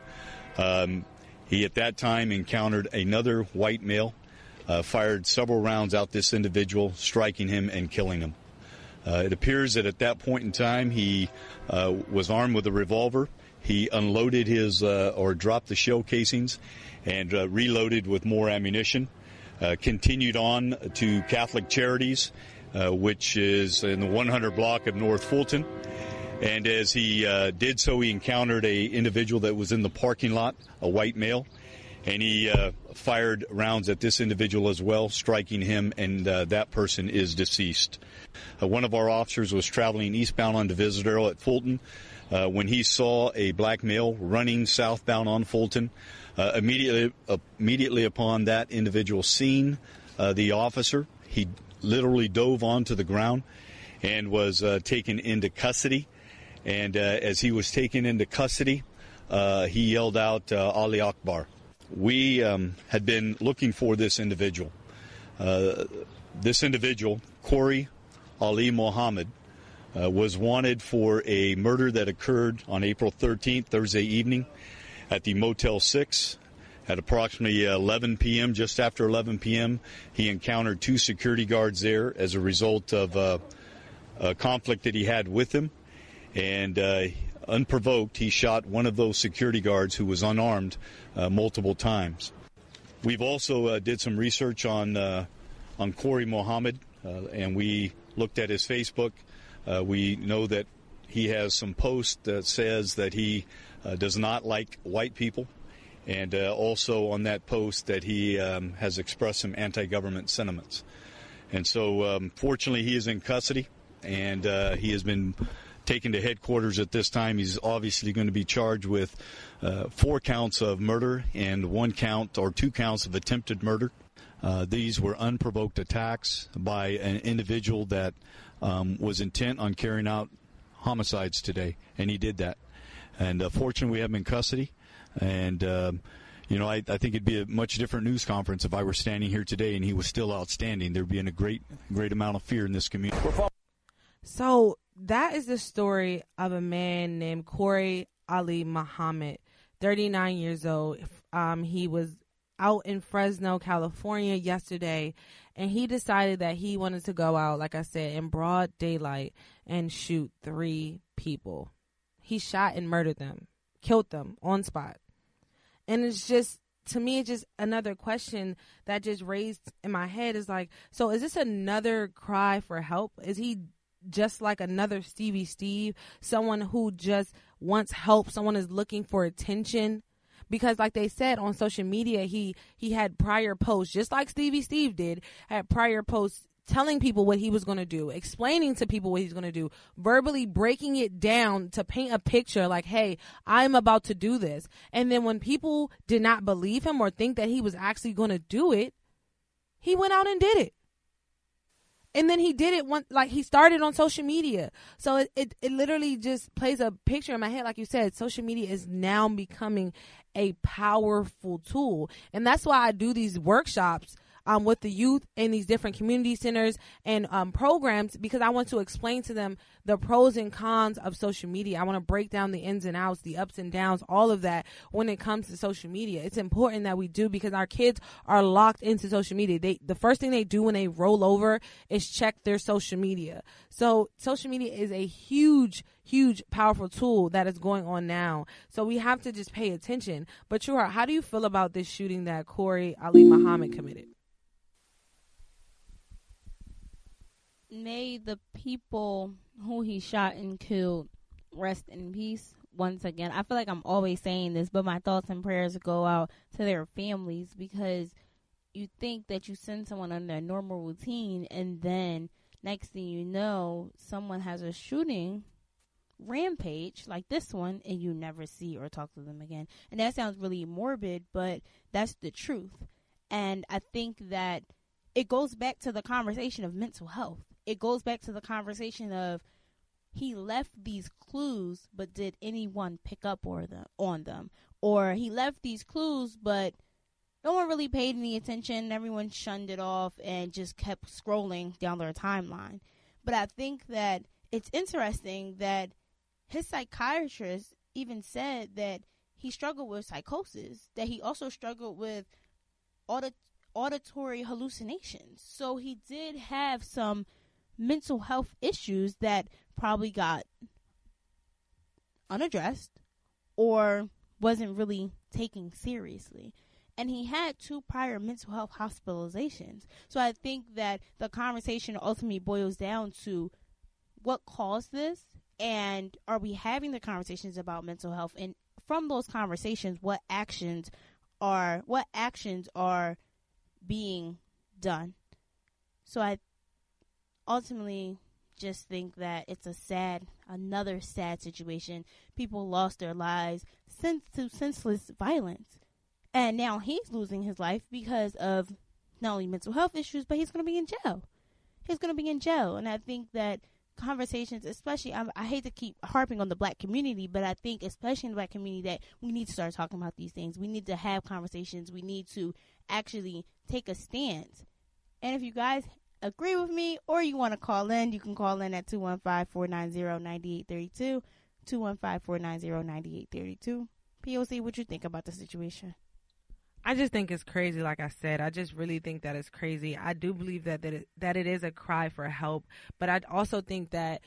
um, he at that time encountered another white male, Uh, fired several rounds out this individual, striking him and killing him. Uh, it appears that at that point in time he uh, was armed with a revolver. He unloaded his uh, or dropped the shell casings and uh, reloaded with more ammunition. Uh, continued on to Catholic Charities, uh, which is in the one hundred block of North Fulton. And as he uh, did so, he encountered a individual that was in the parking lot, a white male. And he uh, fired rounds at this individual as well, striking him, and uh, that person is deceased. Uh, one of our officers was traveling eastbound on Divisadero at Fulton uh, when he saw a black male running southbound on Fulton. Uh, immediately, uh, immediately upon that individual seeing uh, the officer, he literally dove onto the ground and was uh, taken into custody. And uh, as he was taken into custody, uh, he yelled out, uh, Ali Akbar. We um, had been looking for this individual. Uh, this individual, Corey Ali Mohammed, uh, was wanted for a murder that occurred on April thirteenth, Thursday evening, at the Motel six. At approximately eleven p.m., just after eleven p.m., he encountered two security guards there as a result of uh, a conflict that he had with them. And uh, unprovoked, he shot one of those security guards who was unarmed uh, multiple times. We've also uh, did some research on uh, on Corey Mohammed, uh, and we looked at his Facebook. Uh, we know that he has some posts that says that he uh, does not like white people, and uh, also on that post that he um, has expressed some anti-government sentiments. And so, um, fortunately, he is in custody, and uh, he has been taken to headquarters at this time. He's obviously going to be charged with uh, four counts of murder and one count or two counts of attempted murder. Uh, these were unprovoked attacks by an individual that um, was intent on carrying out homicides today, and he did that. And uh, fortunately, we have him in custody. And, uh, you know, I, I think it'd be a much different news conference if I were standing here today and he was still outstanding. There'd be a great, great amount of fear in this community. So that is the story of a man named Corey Ali Muhammad, thirty-nine years old. Um, he was out in Fresno, California yesterday, and he decided that he wanted to go out, like I said, in broad daylight and shoot three people. He shot and murdered them, killed them on spot. And it's just, to me, it's just another question that just raised in my head is like, so is this another cry for help? Is he just like another Stevie Steve, someone who just wants help, someone is looking for attention? Because like they said on social media, he, he had prior posts, just like Stevie Steve did, had prior posts telling people what he was going to do, explaining to people what he's going to do, verbally breaking it down to paint a picture like, hey, I'm about to do this. And then when people did not believe him or think that he was actually going to do it, he went out and did it. And then he did it one, like he started on social media. So it, it, it literally just plays a picture in my head. Like you said, social media is now becoming a powerful tool. And that's why I do these workshops um, with the youth in these different community centers and um, programs, because I want to explain to them the pros and cons of social media. I want to break down the ins and outs, the ups and downs, all of that when it comes to social media. It's important that we do, because our kids are locked into social media. They, the first thing they do when they roll over is check their social media. So social media is a huge, huge, powerful tool that is going on now. So we have to just pay attention. But True Heart, how do you feel about this shooting that Corey Ali Muhammad committed? May the people who he shot and killed rest in peace. Once again, I feel like I'm always saying this, but my thoughts and prayers go out to their families, because you think that you send someone on their normal routine, and then next thing you know, someone has a shooting rampage like this one, and you never see or talk to them again. And that sounds really morbid, but that's the truth. And I think that it goes back to the conversation of mental health. It goes back to the conversation of, he left these clues, but did anyone pick up or the, on them? Or he left these clues, but no one really paid any attention. Everyone shunned it off and just kept scrolling down their timeline. But I think that it's interesting that his psychiatrist even said that he struggled with psychosis, that he also struggled with audit, auditory hallucinations. So he did have some mental health issues that probably got unaddressed or wasn't really taken seriously. And he had two prior mental health hospitalizations. So I think that the conversation ultimately boils down to what caused this, and are we having the conversations about mental health? And from those conversations, what actions are what actions are being done? So I ultimately just think that it's a sad, another sad situation. People lost their lives sense to senseless violence. And now he's losing his life because of not only mental health issues, but he's going to be in jail. He's going to be in jail. And I think that conversations, especially, I, I hate to keep harping on the black community, but I think especially in the black community that we need to start talking about these things. We need to have conversations. We need to actually take a stance. And if you guys agree with me, or you want to call in, you can call in at two one five, four nine zero, nine eight three two, two one five, four nine zero, nine eight three two. P O C, what you think about the situation? I just think it's crazy. Like I said, I just really think that it's crazy. I do believe that that it, that it is a cry for help, but I also think that,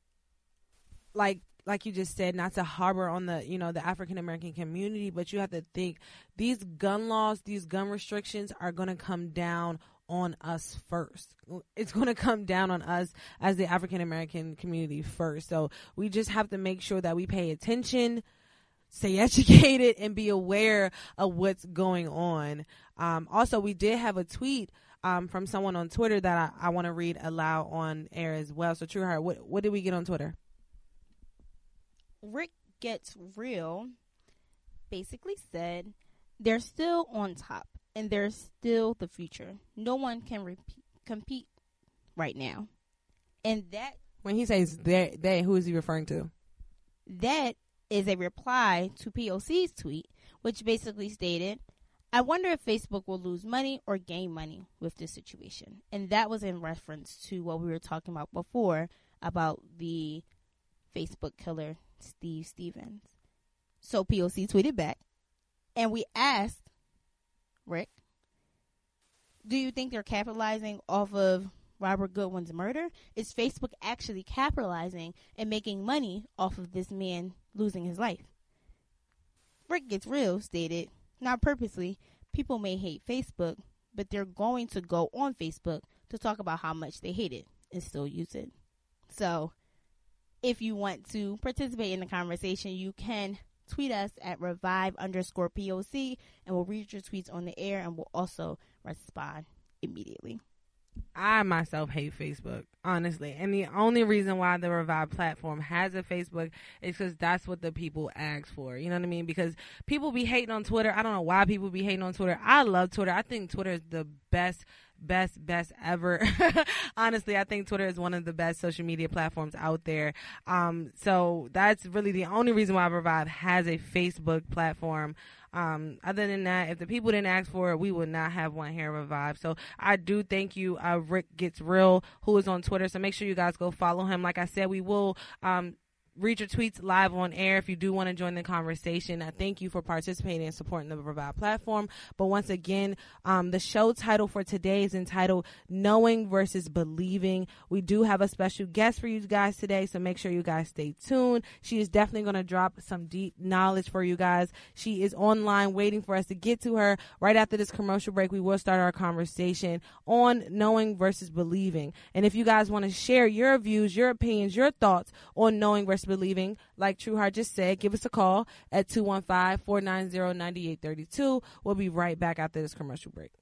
like like you just said, not to harbor on the, you know, the African American community, but you have to think these gun laws, these gun restrictions are going to come down on us first. It's going to come down on us as the African American community first. So we just have to make sure that we pay attention, stay educated, and be aware of what's going on. Um, also, we did have a tweet um, from someone on Twitter that I, I want to read aloud on air as well. So True Heart, what, what did we get on Twitter? Rick Gets Real basically said, they're still on top. And they're still the future. No one can repeat, compete right now. And that... When he says they, they, who is he referring to? That is a reply to P O C's tweet, which basically stated, I wonder if Facebook will lose money or gain money with this situation. And that was in reference to what we were talking about before, about the Facebook killer, Steve Stevens. So P O C tweeted back, and we asked, Rick, do you think they're capitalizing off of Robert Goodwin's murder? Is Facebook actually capitalizing and making money off of this man losing his life? Rick Gets Real stated, not purposely, people may hate Facebook, but they're going to go on Facebook to talk about how much they hate it and still use it. So if you want to participate in the conversation, you can tweet us at revive underscore POC, and we'll read your tweets on the air, and we'll also respond immediately. I myself hate Facebook, honestly. And the only reason why the Revive platform has a Facebook is because that's what the people ask for. You know what I mean? Because people be hating on Twitter. I don't know why people be hating on Twitter. I love Twitter. I think Twitter is the best, best, best ever. Honestly, I think Twitter is one of the best social media platforms out there. Um, so that's really the only reason why Revive has a Facebook platform. Um, other than that, if the people didn't ask for it, we would not have one here at Revive. So I do thank you, uh, Rick Gets Real, who is on Twitter. So make sure you guys go follow him. Like I said, we will um, read your tweets live on air if you do want to join the conversation. I thank you for participating and supporting the Revive platform. But once again, um, the show title for today is entitled Knowing versus Believing. We do have a special guest for you guys today, so make sure you guys stay tuned. She is definitely going to drop some deep knowledge for you guys. She is online waiting for us to get to her. Right after this commercial break, we will start our conversation on knowing versus believing. And if you guys want to share your views, your opinions, your thoughts on knowing versus believing, like Trueheart just said, give us a call at two one five, four nine zero, nine eight three two. We'll be right back after this commercial break.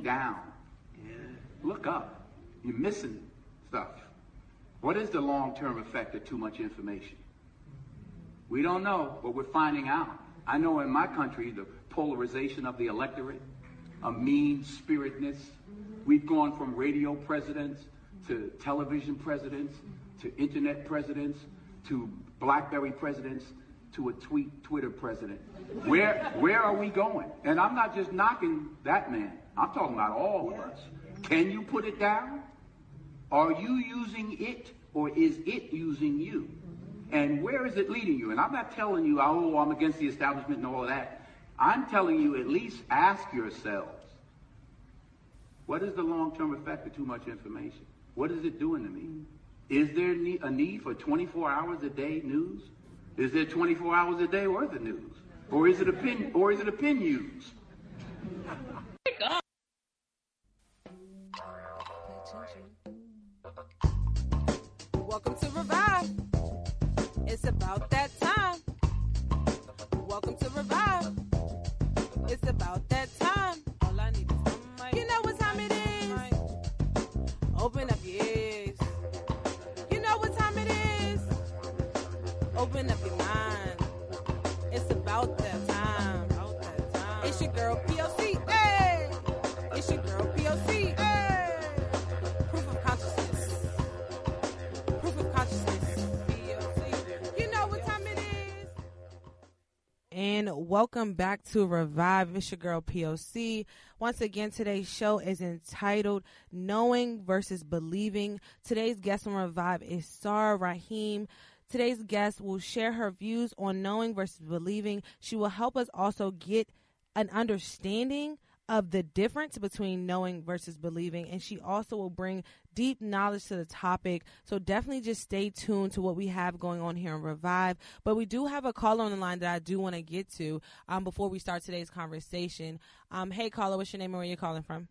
down. Yeah. Look up. You're missing stuff. What is the long-term effect of too much information? We don't know, but we're finding out. I know in my country, the polarization of the electorate, a mean-spiritedness. We've gone from radio presidents to television presidents to internet presidents to BlackBerry presidents to a tweet Twitter president. Where where are we going? And I'm not just knocking that man. I'm talking about all of us. Can you put it down? Are you using it, or is it using you? And where is it leading you? And I'm not telling you, oh, I'm against the establishment and all of that. I'm telling you, at least ask yourselves, what is the long-term effect of too much information? What is it doing to me? Is there a need for twenty-four hours a day news? Is there twenty-four hours a day worth of news? Or is it opinion, or is it opinions? Welcome to Revive. It's about that time. Welcome to Revive. It's about that time. All I need is one mic. You know what time it is. Open up your ears. You know what time it is. Open up your mind. It's about that time. About that time. It's your girl P O C. Hey. It's your girl P O C. Hey. Proof of consciousness. Proof of consciousness. P O C. You know what time it is. And welcome back to Revive. It's your girl P O C. Once again, today's show is entitled Knowing versus Believing. Today's guest on Revive is Sarah Rahim. Today's guest will share her views on knowing versus believing. She will help us also get an understanding of the difference between knowing versus believing, and she also will bring deep knowledge to the topic. So definitely just stay tuned to what we have going on here on Revive. But we do have a caller on the line that I do want to get to um, before we start today's conversation. Um, hey, caller, what's your name and where are you calling from?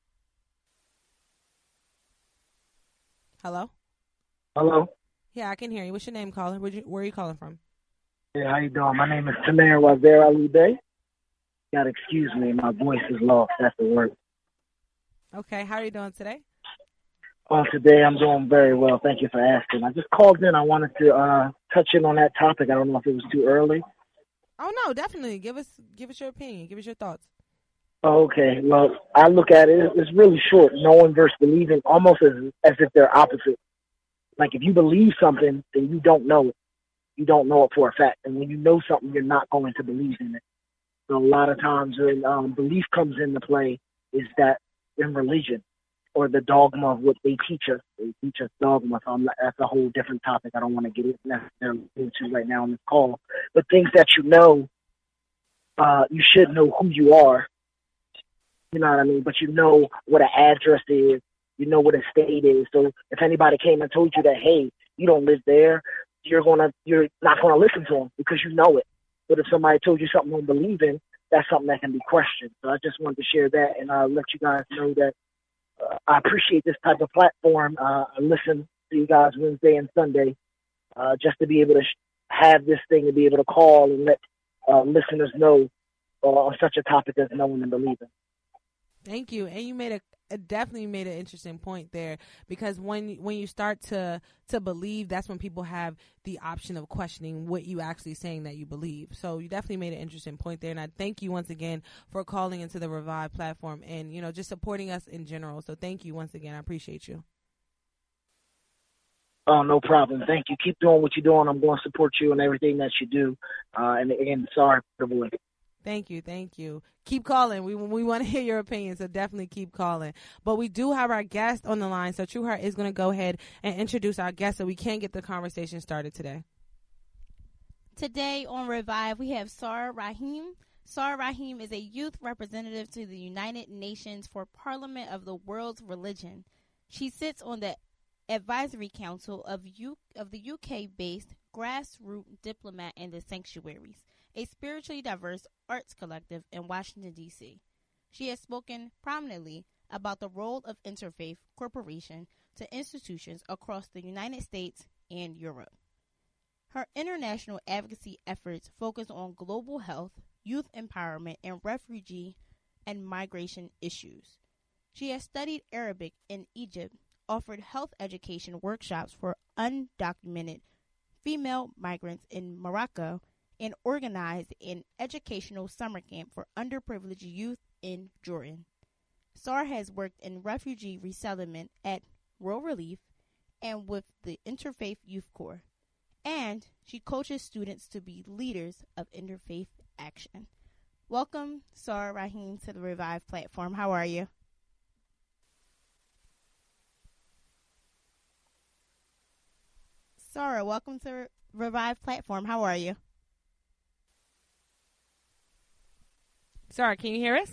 Hello? Hello? Yeah, I can hear you. What's your name, caller? Where you, where are you calling from? Hey, how you doing? My name is Tamer Wazir Ali Bey. You gotta excuse me, my voice is lost. That's the word. Okay, how are you doing today? Oh, today I'm doing very well. Thank you for asking. I just called in. I wanted to uh, touch in on that topic. I don't know if it was too early. Oh no, definitely. Give us give us your opinion. Give us your thoughts. Oh, okay. Well, I look at it. It's really short. Knowing versus believing, almost as as if they're opposite. Like if you believe something, then you don't know it. You don't know it for a fact. And when you know something, you're not going to believe in it. So a lot of times when um, belief comes into play is that in religion or the dogma of what they teach us. They teach us dogma. So I'm not, that's a whole different topic. I don't want to get it necessarily into right now on this call. But things that you know, uh, you should know who you are. You know what I mean? But you know what an address is. You know what a state is. So if anybody came and told you that, hey, you don't live there, you're gonna you're not gonna listen to them because you know it. But if somebody told you something you don't believe in, that's something that can be questioned. So I just wanted to share that and uh, let you guys know that uh, I appreciate this type of platform. Uh, I listen to you guys Wednesday and Sunday uh, just to be able to sh- have this thing to be able to call and let uh, listeners know uh, on such a topic as knowing and believing. Thank you. And you made a, a definitely made an interesting point there, because when when you start to to believe, that's when people have the option of questioning what you actually saying that you believe. So you definitely made an interesting point there, and I thank you once again for calling into the Revive platform and, you know, just supporting us in general. So thank you once again. I appreciate you. Oh, no problem. Thank you. Keep doing what you're doing. I'm going to support you in everything that you do. Uh, and again, sorry for the voice. Thank you. Thank you. Keep calling. We we want to hear your opinion, so definitely keep calling. But we do have our guest on the line, so True Heart is going to go ahead and introduce our guest so we can get the conversation started today. Today on Revive, we have Sarah Rahim. Sarah Rahim is a youth representative to the United Nations for Parliament of the World's Religion. She sits on the Advisory Council of, U- of the U K-based Grassroots Diplomat and the Sanctuaries, a spiritually diverse arts collective in Washington, D C She has spoken prominently about the role of interfaith cooperation to institutions across the United States and Europe. Her international advocacy efforts focus on global health, youth empowerment, and refugee and migration issues. She has studied Arabic in Egypt, offered health education workshops for undocumented female migrants in Morocco, and organized an educational summer camp for underprivileged youth in Jordan. Sar has worked in refugee resettlement at World Relief and with the Interfaith Youth Corps, and she coaches students to be leaders of interfaith action. Welcome, Sar Rahim, to the Revive platform. How are you? Sara, welcome to Revive platform. How are you? Sara, can you hear us?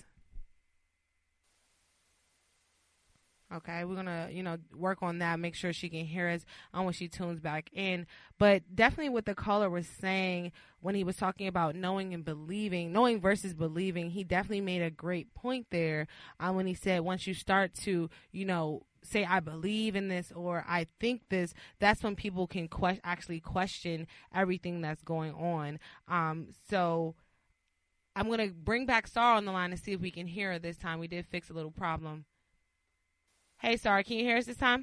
Okay, we're going to, you know, work on that, make sure she can hear us um, when she tunes back in. But definitely what the caller was saying when he was talking about knowing and believing, knowing versus believing, he definitely made a great point there um, when he said once you start to, you know, say I believe in this or I think this, that's when people can que- actually question everything that's going on. Um, so I'm going to bring back Sara on the line to see if we can hear her this time. We did fix a little problem. Hey, Sara, can you hear us this time?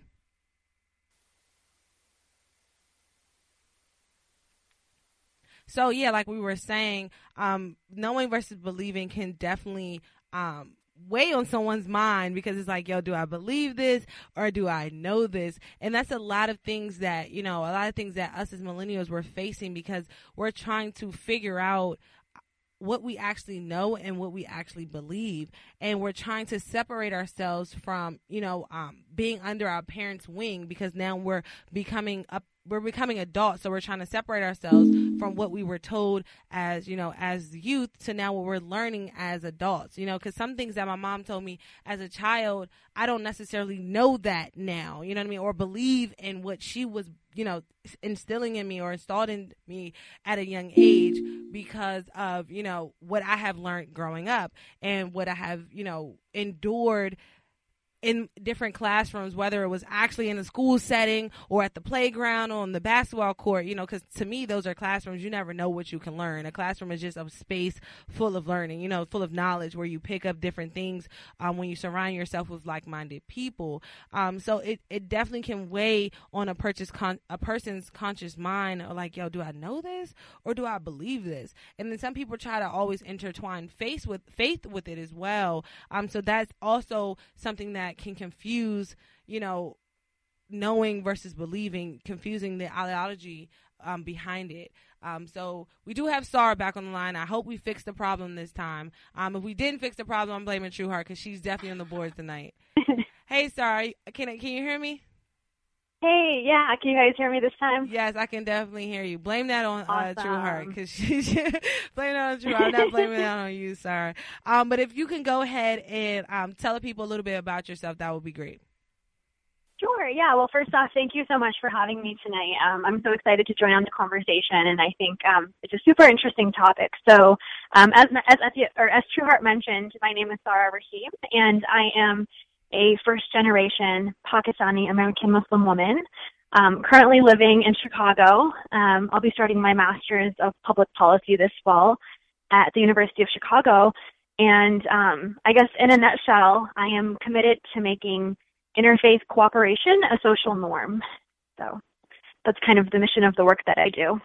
So, yeah, like we were saying, um, knowing versus believing can definitely um, weigh on someone's mind because it's like, yo, do I believe this or do I know this? And that's a lot of things that, you know, a lot of things that us as millennials we're facing because we're trying to figure out what we actually know and what we actually believe. And we're trying to separate ourselves from, you know, um, being under our parents' wing because now we're becoming up. We're becoming adults, so we're trying to separate ourselves from what we were told as, you know, as youth to now what we're learning as adults, you know, because some things that my mom told me as a child, I don't necessarily know that now, you know what I mean, or believe in what she was, you know, instilling in me or installed in me at a young age because of, you know, what I have learned growing up and what I have, you know, endured in different classrooms, whether it was actually in a school setting or at the playground or on the basketball court, you know, because to me, those are classrooms. You never know what you can learn. A classroom is just a space full of learning, you know, full of knowledge where you pick up different things um, when you surround yourself with like-minded people. Um, so it, it definitely can weigh on a, purchase con- a person's conscious mind or like, yo, do I know this or do I believe this? And then some people try to always intertwine faith with faith with it as well. Um, so that's also something that can confuse, you know, knowing versus believing, confusing the ideology um, behind it. Um, so we do have Sara back on the line. I hope we fixed the problem this time. Um, if we didn't fix the problem, I'm blaming Trueheart because she's definitely on the board tonight. Hey, Sara, can can you hear me? Hey, yeah, can you guys hear me this time? Yes, I can definitely hear you. Blame that on awesome. uh, Trueheart because she's blame that on Trueheart. I'm not blaming that on you, Sara. Um, but if you can go ahead and um, tell the people a little bit about yourself, that would be great. Sure, yeah. Well, first off, thank you so much for having me tonight. Um, I'm so excited to join on the conversation, and I think um, it's a super interesting topic. So, um, as as or as Trueheart mentioned, my name is Sara Rahim, and I am a first-generation Pakistani American Muslim woman, um, currently living in Chicago. Um, I'll be starting my Master's of Public Policy this fall at the University of Chicago. And um, I guess in a nutshell, I am committed to making interfaith cooperation a social norm. So that's kind of the mission of the work that I do.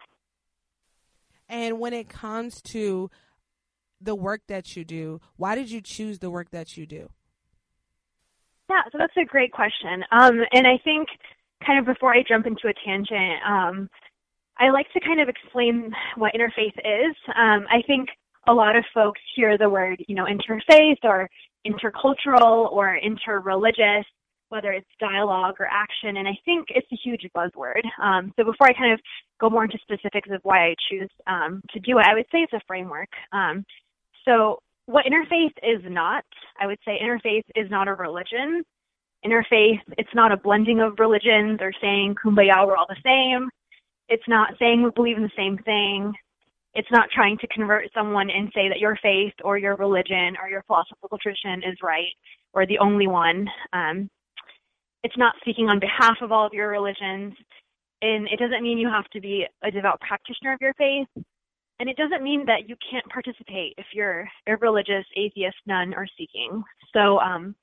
And when it comes to the work that you do, why did you choose the work that you do? Yeah, so that's a great question. Um, and I think kind of before I jump into a tangent, um, I like to kind of explain what interfaith is. Um, I think a lot of folks hear the word, you know, interfaith or intercultural or interreligious, whether it's dialogue or action, and I think it's a huge buzzword. Um, so before I kind of go more into specifics of why I choose um, to do it, I would say it's a framework. Um, so what interfaith is not, I would say interfaith is not a religion. Interfaith, it's not a blending of religions or saying, kumbaya, we're all the same. It's not saying we believe in the same thing. It's not trying to convert someone and say that your faith or your religion or your philosophical tradition is right or the only one. Um, it's not speaking on behalf of all of your religions. And it doesn't mean you have to be a devout practitioner of your faith. And it doesn't mean that you can't participate if you're a religious, atheist, nun, or seeking. So um,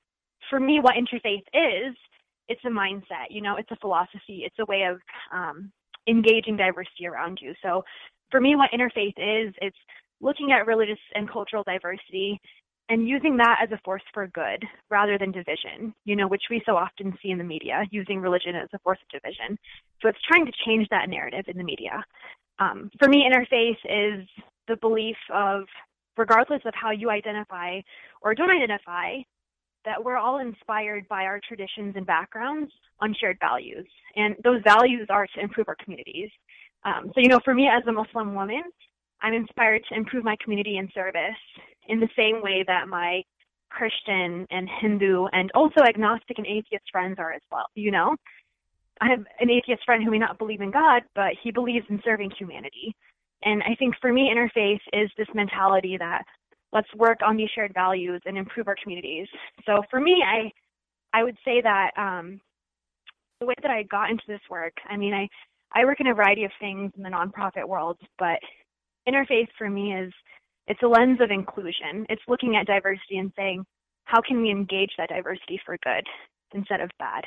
for me, what interfaith is, it's a mindset, you know, it's a philosophy, it's a way of um, engaging diversity around you. So for me, what interfaith is, it's looking at religious and cultural diversity and using that as a force for good rather than division, you know, which we so often see in the media, using religion as a force of division. So it's trying to change that narrative in the media. Um, for me, interfaith is the belief of, regardless of how you identify or don't identify, that we're all inspired by our traditions and backgrounds on shared values. And those values are to improve our communities. Um, so, you know, for me as a Muslim woman, I'm inspired to improve my community and service in the same way that my Christian and Hindu and also agnostic and atheist friends are as well, you know? I have an atheist friend who may not believe in God, but he believes in serving humanity. And I think for me, interfaith is this mentality that let's work on these shared values and improve our communities. So for me, I I would say that um, the way that I got into this work, I mean, I, I work in a variety of things in the nonprofit world, but interfaith for me is, it's a lens of inclusion. It's looking at diversity and saying, how can we engage that diversity for good instead of bad?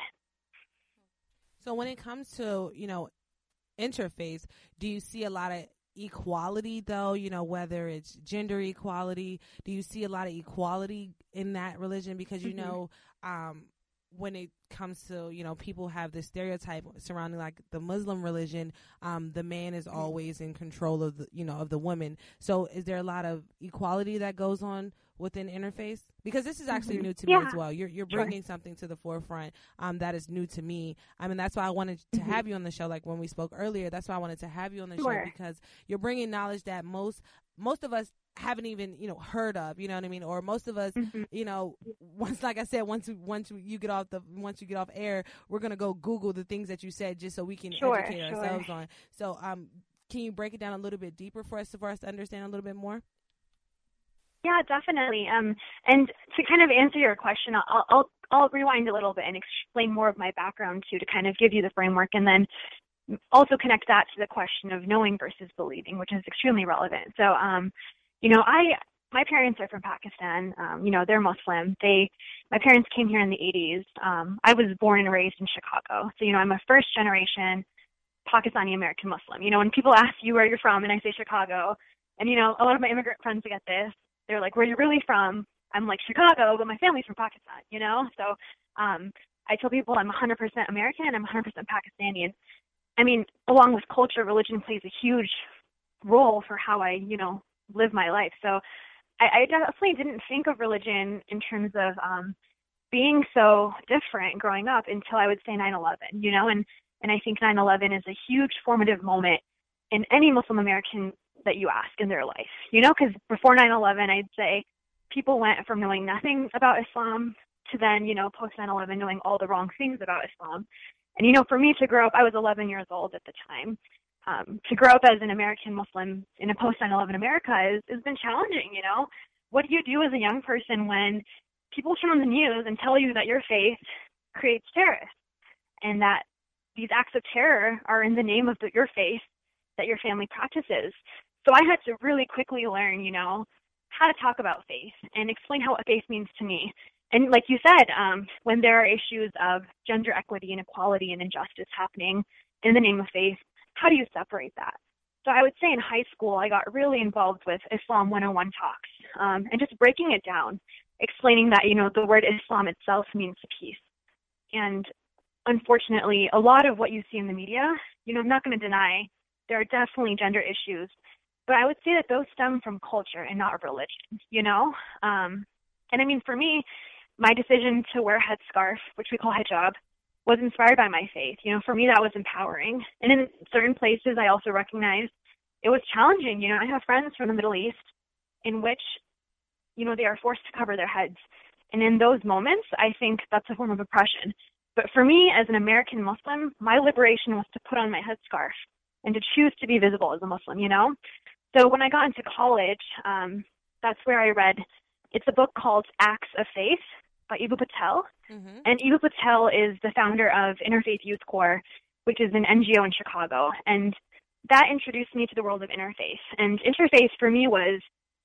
So when it comes to, you know, interfaith, do you see a lot of equality, though, you know, whether it's gender equality? Do you see a lot of equality in that religion? Because, you mm-hmm. know, um, when it comes to, you know, people have this stereotype surrounding like the Muslim religion, um, the man is always in control of the, you know, of the woman. So is there a lot of equality that goes on within interfaith? Because this is actually mm-hmm. new to yeah. me as well. You're you're bringing sure. something to the forefront um, that is new to me. I mean, that's why I wanted to mm-hmm. have you on the show. Like when we spoke earlier, that's why I wanted to have you on the sure. show, because you're bringing knowledge that most most of us haven't even, you know, heard of, you know what I mean? Or most of us, mm-hmm. you know, once, like I said, once once you get off the once you get off air, we're gonna go Google the things that you said just so we can sure, educate sure. ourselves on. So, um, can you break it down a little bit deeper for us, for us to understand a little bit more? Yeah, definitely. Um, and to kind of answer your question, I'll, I'll I'll rewind a little bit and explain more of my background too, to kind of give you the framework, and then also connect that to the question of knowing versus believing, which is extremely relevant. So, um, you know, I my parents are from Pakistan. Um, you know, they're Muslim. They my parents came here in the eighties. Um, I was born and raised in Chicago, so you know, I'm a first generation Pakistani American Muslim. You know, when people ask you where you're from, and I say Chicago, and you know, a lot of my immigrant friends get this. They're like, where are you really from? I'm like, Chicago, but my family's from Pakistan, you know? So um, I tell people I'm one hundred percent American and I'm one hundred percent Pakistani. And I mean, along with culture, religion plays a huge role for how I, you know, live my life. So I, I definitely didn't think of religion in terms of um, being so different growing up until I would say nine eleven, you know? And, and I think nine eleven is a huge formative moment in any Muslim American that you ask in their life, you know, because before nine eleven, I'd say people went from knowing nothing about Islam to then, you know, post nine eleven, knowing all the wrong things about Islam. And, you know, for me to grow up, I was eleven years old at the time. Um, to grow up as an American Muslim in a post nine eleven America is, has been challenging, you know. What do you do as a young person when people turn on the news and tell you that your faith creates terrorists and that these acts of terror are in the name of the, your faith that your family practices? So I had to really quickly learn, you know, how to talk about faith and explain how what faith means to me. And like you said, um, when there are issues of gender equity and equality and injustice happening in the name of faith, how do you separate that? So I would say in high school, I got really involved with Islam one oh one talks um, and just breaking it down, explaining that, you know, the word Islam itself means peace. And unfortunately, a lot of what you see in the media, you know, I'm not going to deny there are definitely gender issues, but I would say that those stem from culture and not religion, you know? Um, and I mean, for me, my decision to wear a headscarf, which we call hijab, was inspired by my faith. You know, for me, that was empowering. And in certain places, I also recognized it was challenging. You know, I have friends from the Middle East in which, you know, they are forced to cover their heads. And in those moments, I think that's a form of oppression. But for me, as an American Muslim, my liberation was to put on my headscarf and to choose to be visible as a Muslim, you know? So when I got into college, um, that's where I read, it's a book called Acts of Faith by Eboo Patel. Mm-hmm. And Eboo Patel is the founder of Interfaith Youth Corps, which is an N G O in Chicago. And that introduced me to the world of interfaith. And interfaith for me was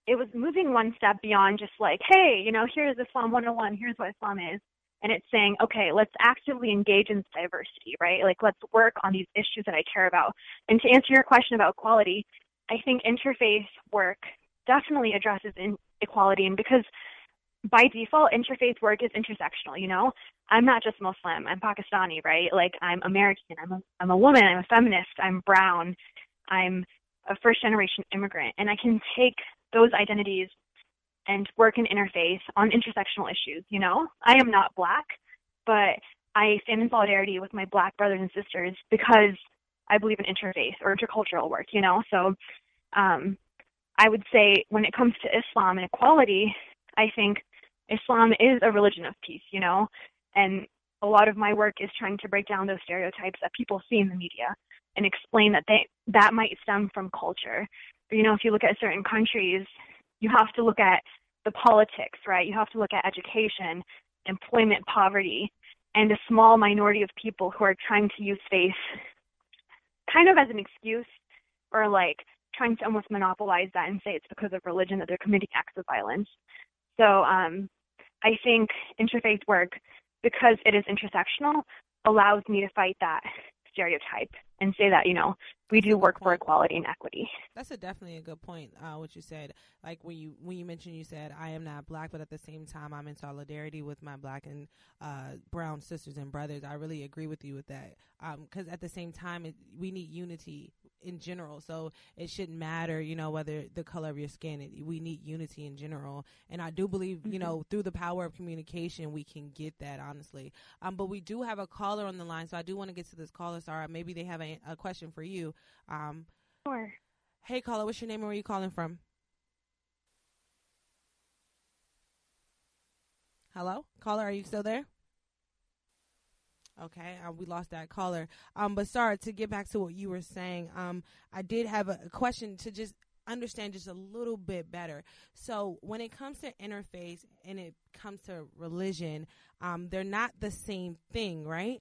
it was moving one step beyond just like, hey, you know, here's Islam one oh one, here's what Islam is. And it's saying, okay, let's actively engage in diversity, right? Like, let's work on these issues that I care about. And to answer your question about equality, I think interfaith work definitely addresses inequality. And because by default, interfaith work is intersectional, you know? I'm not just Muslim. I'm Pakistani, right? Like, I'm American. I'm a, I'm a woman. I'm a feminist. I'm brown. I'm a first-generation immigrant. And I can take those identities and work in interfaith on intersectional issues, you know? I am not Black, but I stand in solidarity with my Black brothers and sisters because I believe in interfaith or intercultural work, you know? So um, I would say when it comes to Islam and equality, I think Islam is a religion of peace, you know? And a lot of my work is trying to break down those stereotypes that people see in the media and explain that they that might stem from culture. But, you know, if you look at certain countries, you have to look at the politics, right? You have to look at education, employment, poverty, and a small minority of people who are trying to use faith kind of as an excuse or like trying to almost monopolize that and say it's because of religion that they're committing acts of violence. So um, I think interfaith work, because it is intersectional, allows me to fight that stereotype and say that, you know, we do work for equality and equity. That's a definitely a good point, uh, what you said. Like when you when you mentioned, you said, I am not Black, but at the same time, I'm in solidarity with my Black and uh, brown sisters and brothers. I really agree with you with that. Because um, at the same time, it, we need unity in general. So it shouldn't matter, you know, whether the color of your skin. It, we need unity in general. And I do believe, mm-hmm. you know, through the power of communication, we can get that, honestly. Um, but we do have a caller on the line, so I do want to get to this caller. Sorry, maybe they have a, a question for you. Um, sure. Hey, caller, what's your name and where are you calling from? Hello? Caller, are you still there? Okay, uh, we lost that caller. Um, but sorry, to get back to what you were saying, um, I did have a, a question to just understand just a little bit better. So when it comes to interfaith and it comes to religion, um, they're not the same thing, right?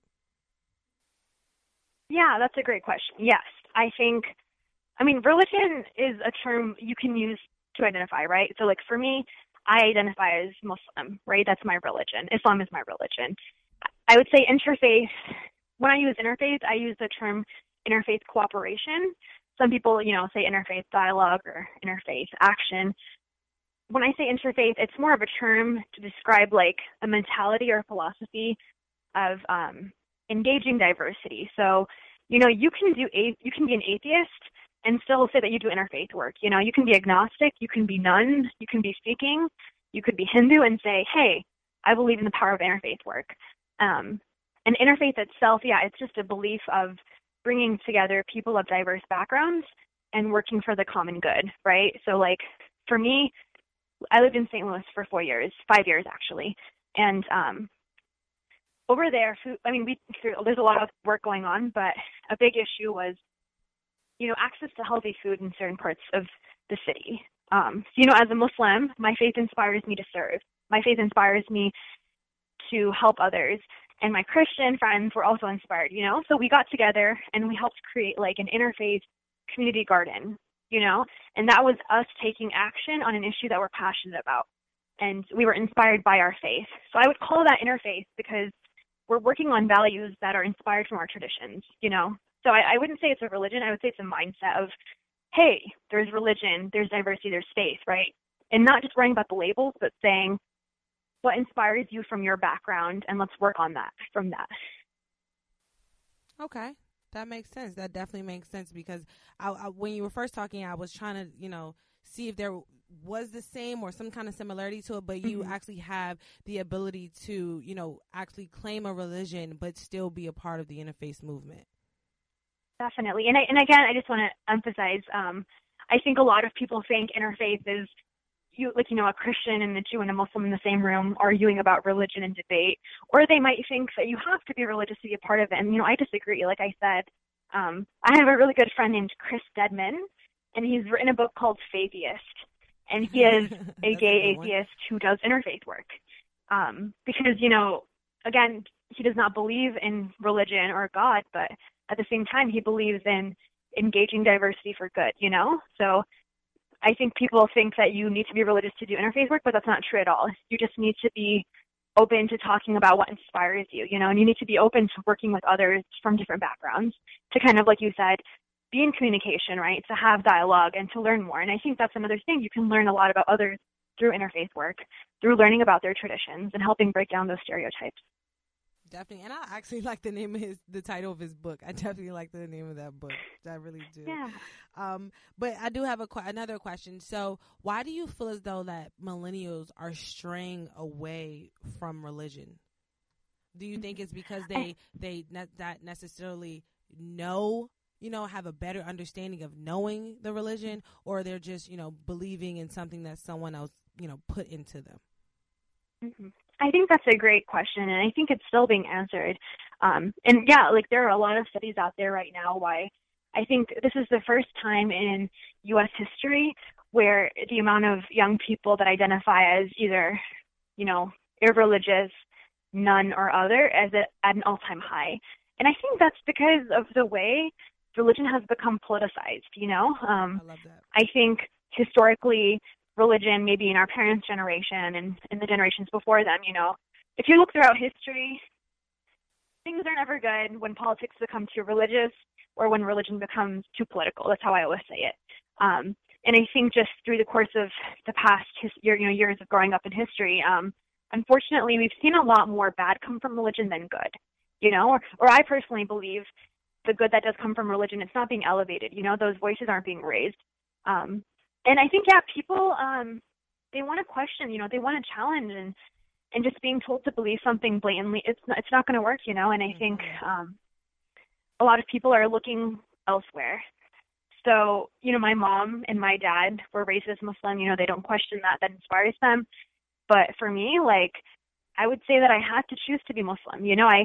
Yeah, that's a great question. Yes, I think, I mean, religion is a term you can use to identify, right? So like for me, I identify as Muslim, right? That's my religion. Islam is my religion. I would say interfaith, when I use interfaith, I use the term interfaith cooperation. Some people, you know, say interfaith dialogue or interfaith action. When I say interfaith, it's more of a term to describe like a mentality or a philosophy of um, engaging diversity. So, you know, you can do a, you can be an atheist and still say that you do interfaith work. You know, you can be agnostic, you can be none, you can be speaking, you could be Hindu and say, hey, I believe in the power of interfaith work. Um, and interfaith itself, yeah, it's just a belief of bringing together people of diverse backgrounds and working for the common good, right? So, like, for me, I lived in Saint Louis for four years, five years actually, and um, over there, food, I mean, we there's a lot of work going on, but a big issue was, you know, access to healthy food in certain parts of the city. Um, so, you know, as a Muslim, my faith inspires me to serve. My faith inspires me to help others. And my Christian friends were also inspired, you know? So we got together and we helped create like an interfaith community garden, you know? And that was us taking action on an issue that we're passionate about. And we were inspired by our faith. So I would call that interfaith because we're working on values that are inspired from our traditions, you know? So I, I wouldn't say it's a religion. I would say it's a mindset of, hey, there's religion, there's diversity, there's faith, right? And not just worrying about the labels, but saying, what inspires you from your background, and let's work on that from that. Okay, that makes sense. That definitely makes sense because I, I, when you were first talking, I was trying to, you know, see if there was the same or some kind of similarity to it, but you mm-hmm. actually have the ability to, you know, actually claim a religion but still be a part of the interfaith movement. Definitely. And I, and again, I just want to emphasize, um, I think a lot of people think interfaith is you, like, you know, a Christian and a Jew and a Muslim in the same room arguing about religion and debate, or they might think that you have to be religious to be a part of it. And, you know, I disagree. Like I said, um, I have a really good friend named Chris Stedman, and he's written a book called Faithiest, and he is a gay a atheist who does interfaith work. Um, because, you know, again, he does not believe in religion or God, but at the same time, he believes in engaging diversity for good, you know? So I think people think that you need to be religious to do interfaith work, but that's not true at all. You just need to be open to talking about what inspires you, you know, and you need to be open to working with others from different backgrounds to kind of, like you said, be in communication, right, to have dialogue and to learn more. And I think that's another thing. You can learn a lot about others through interfaith work, through learning about their traditions and helping break down those stereotypes. Definitely. And I actually like the name of his, the title of his book. I definitely like the name of that book. I really do. Yeah. Um, but I do have a another question. So why do you feel as though that millennials are straying away from religion? Do you think it's because they, they not, not necessarily know, you know, have a better understanding of knowing the religion, or they're just, you know, believing in something that someone else, you know, put into them? Mm-hmm. I think that's a great question, and I think it's still being answered. Um, and yeah, like there are a lot of studies out there right now why I think this is the first time in U S history where the amount of young people that identify as either, you know, irreligious, none, or other as a, at an all-time high. And I think that's because of the way religion has become politicized, you know? Um, I love that. I think historically religion, maybe in our parents' generation and in the generations before them, you know, if you look throughout history, things are never good when politics become too religious or when religion becomes too political. That's how I always say it. Um, and I think just through the course of the past his, year, you know, years of growing up in history, um, unfortunately, we've seen a lot more bad come from religion than good, you know, or, or I personally believe the good that does come from religion, it's not being elevated. You know, those voices aren't being raised. Um, And I think, yeah, people, um, they want to question, you know, they want to challenge, and, and just being told to believe something blatantly, it's not, it's not going to work, you know, and I think um, a lot of people are looking elsewhere. So, you know, my mom and my dad were raised as Muslim, you know, they don't question that, that inspires them. But for me, like, I would say that I had to choose to be Muslim. You know, I,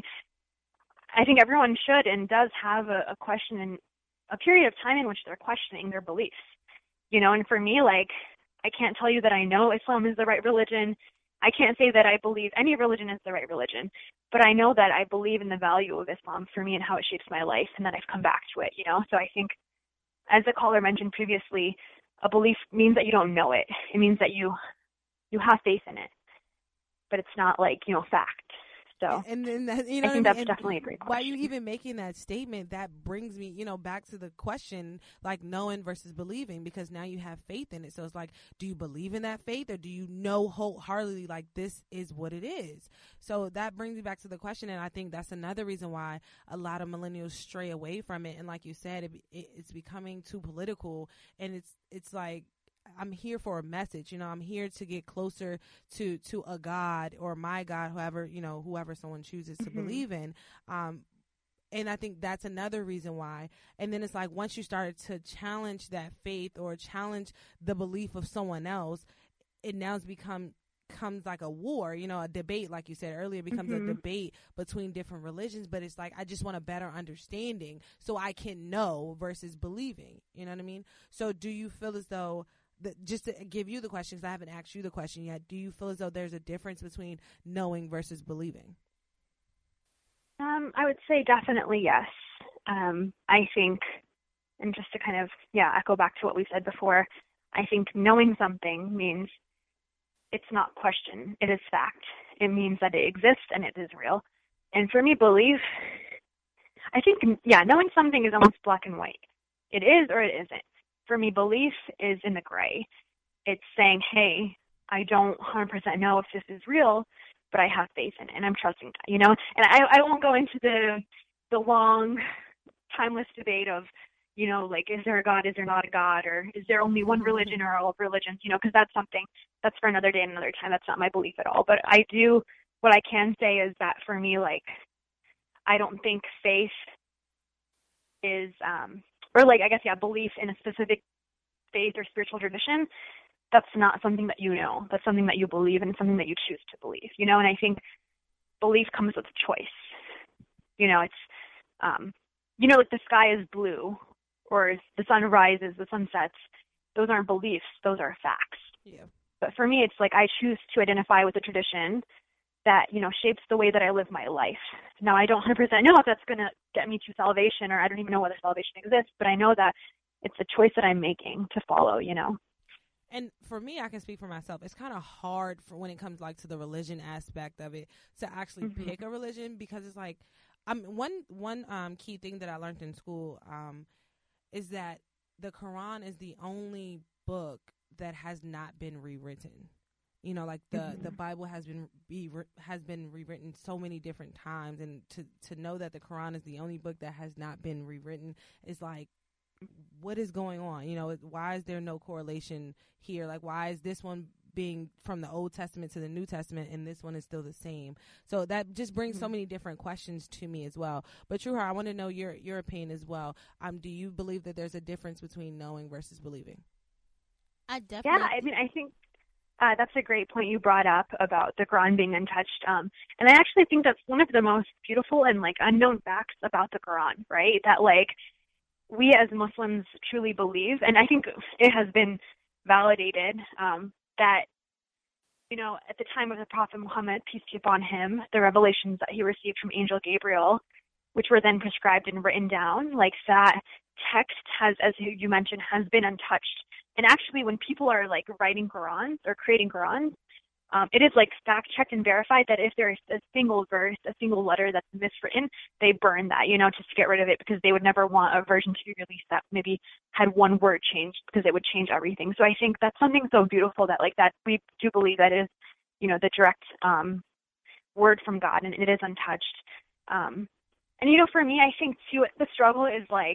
I think everyone should and does have a, a question and a period of time in which they're questioning their beliefs. You know, and for me, like, I can't tell you that I know Islam is the right religion. I can't say that I believe any religion is the right religion, but I know that I believe in the value of Islam for me and how it shapes my life, and that I've come back to it, you know? So I think, as the caller mentioned previously, a belief means that you don't know it. It means that you you have faith in it, but it's not like, you know, fact. So and then that, you know, I think what I that's mean? definitely a great question. Why you even making that statement, that brings me, you know, back to the question, like knowing versus believing, because now you have faith in it. So it's like, do you believe in that faith, or do you know wholeheartedly like this is what it is? So that brings me back to the question, and I think that's another reason why a lot of millennials stray away from it. And like you said, it, it, it's becoming too political, and it's it's like, I'm here for a message, you know, I'm here to get closer to, to a God or my God, whoever, you know, whoever someone chooses to mm-hmm. believe in. Um, and I think that's another reason why. And then it's like, once you started to challenge that faith or challenge the belief of someone else, it now has become, becomes like a war, you know, a debate, like you said earlier, becomes mm-hmm. a debate between different religions. But it's like, I just want a better understanding so I can know versus believing, you know what I mean? So do you feel as though, The, just to give you the question, because I haven't asked you the question yet, do you feel as though there's a difference between knowing versus believing? Um, I would say definitely yes. Um, I think, and just to kind of, yeah, echo back to what we said before, I think knowing something means it's not question, it is fact. It means that it exists and it is real. And for me, belief, I think, yeah, knowing something is almost black and white. It is or it isn't. For me, belief is in the gray. It's saying, hey, I don't one hundred percent know if this is real, but I have faith in it, and I'm trusting that, you know? And I, I won't go into the the long, timeless debate of, you know, like, is there a God, is there not a God, or is there only one religion or all religions, you know, because that's something, that's for another day and another time. That's not my belief at all. But I do, what I can say is that for me, like, I don't think faith is, um, or like, I guess, yeah, belief in a specific faith or spiritual tradition, that's not something that you know. That's something that you believe in, something that you choose to believe, you know? And I think belief comes with choice. You know, it's, um, you know, like the sky is blue, or the sun rises, the sun sets. Those aren't beliefs. Those are facts. Yeah. But for me, it's like I choose to identify with a tradition that, you know, shapes the way that I live my life. Now, I don't one hundred percent know if that's going to get me to salvation, or I don't even know whether salvation exists, but I know that it's a choice that I'm making to follow, you know. And for me, I can speak for myself. It's kind of hard for when it comes like to the religion aspect of it to actually mm-hmm. pick a religion, because it's like, I mean, one one um, key thing that I learned in school um, is that the Quran is the only book that has not been rewritten. You know, like the, mm-hmm. the Bible has been be has been rewritten so many different times, and to to know that the Quran is the only book that has not been rewritten is like, what is going on? You know, why is there no correlation here? Like, why is this one being from the Old Testament to the New Testament and this one is still the same? So that just brings mm-hmm. so many different questions to me as well. But Trueheart, I want to know your your opinion as well. Um, do you believe that there's a difference between knowing versus believing? I definitely. Yeah, I mean, I think uh, that's a great point you brought up about the Quran being untouched. Um, and I actually think that's one of the most beautiful and like unknown facts about the Quran, right? That like we as Muslims truly believe, and I think it has been validated um, that, you know, at the time of the Prophet Muhammad, peace be upon him, the revelations that he received from Angel Gabriel, which were then prescribed and written down, like that text has, as you mentioned, has been untouched. And actually, when people are like writing Qurans or creating Qurans, um, it is like fact checked and verified that if there is a single verse, a single letter that's miswritten, they burn that, you know, just to get rid of it, because they would never want a version to be released that maybe had one word changed, because it would change everything. So I think that's something so beautiful that like that we do believe that is, you know, the direct um, word from God, and it is untouched. Um, and you know, for me, I think too, the struggle is like,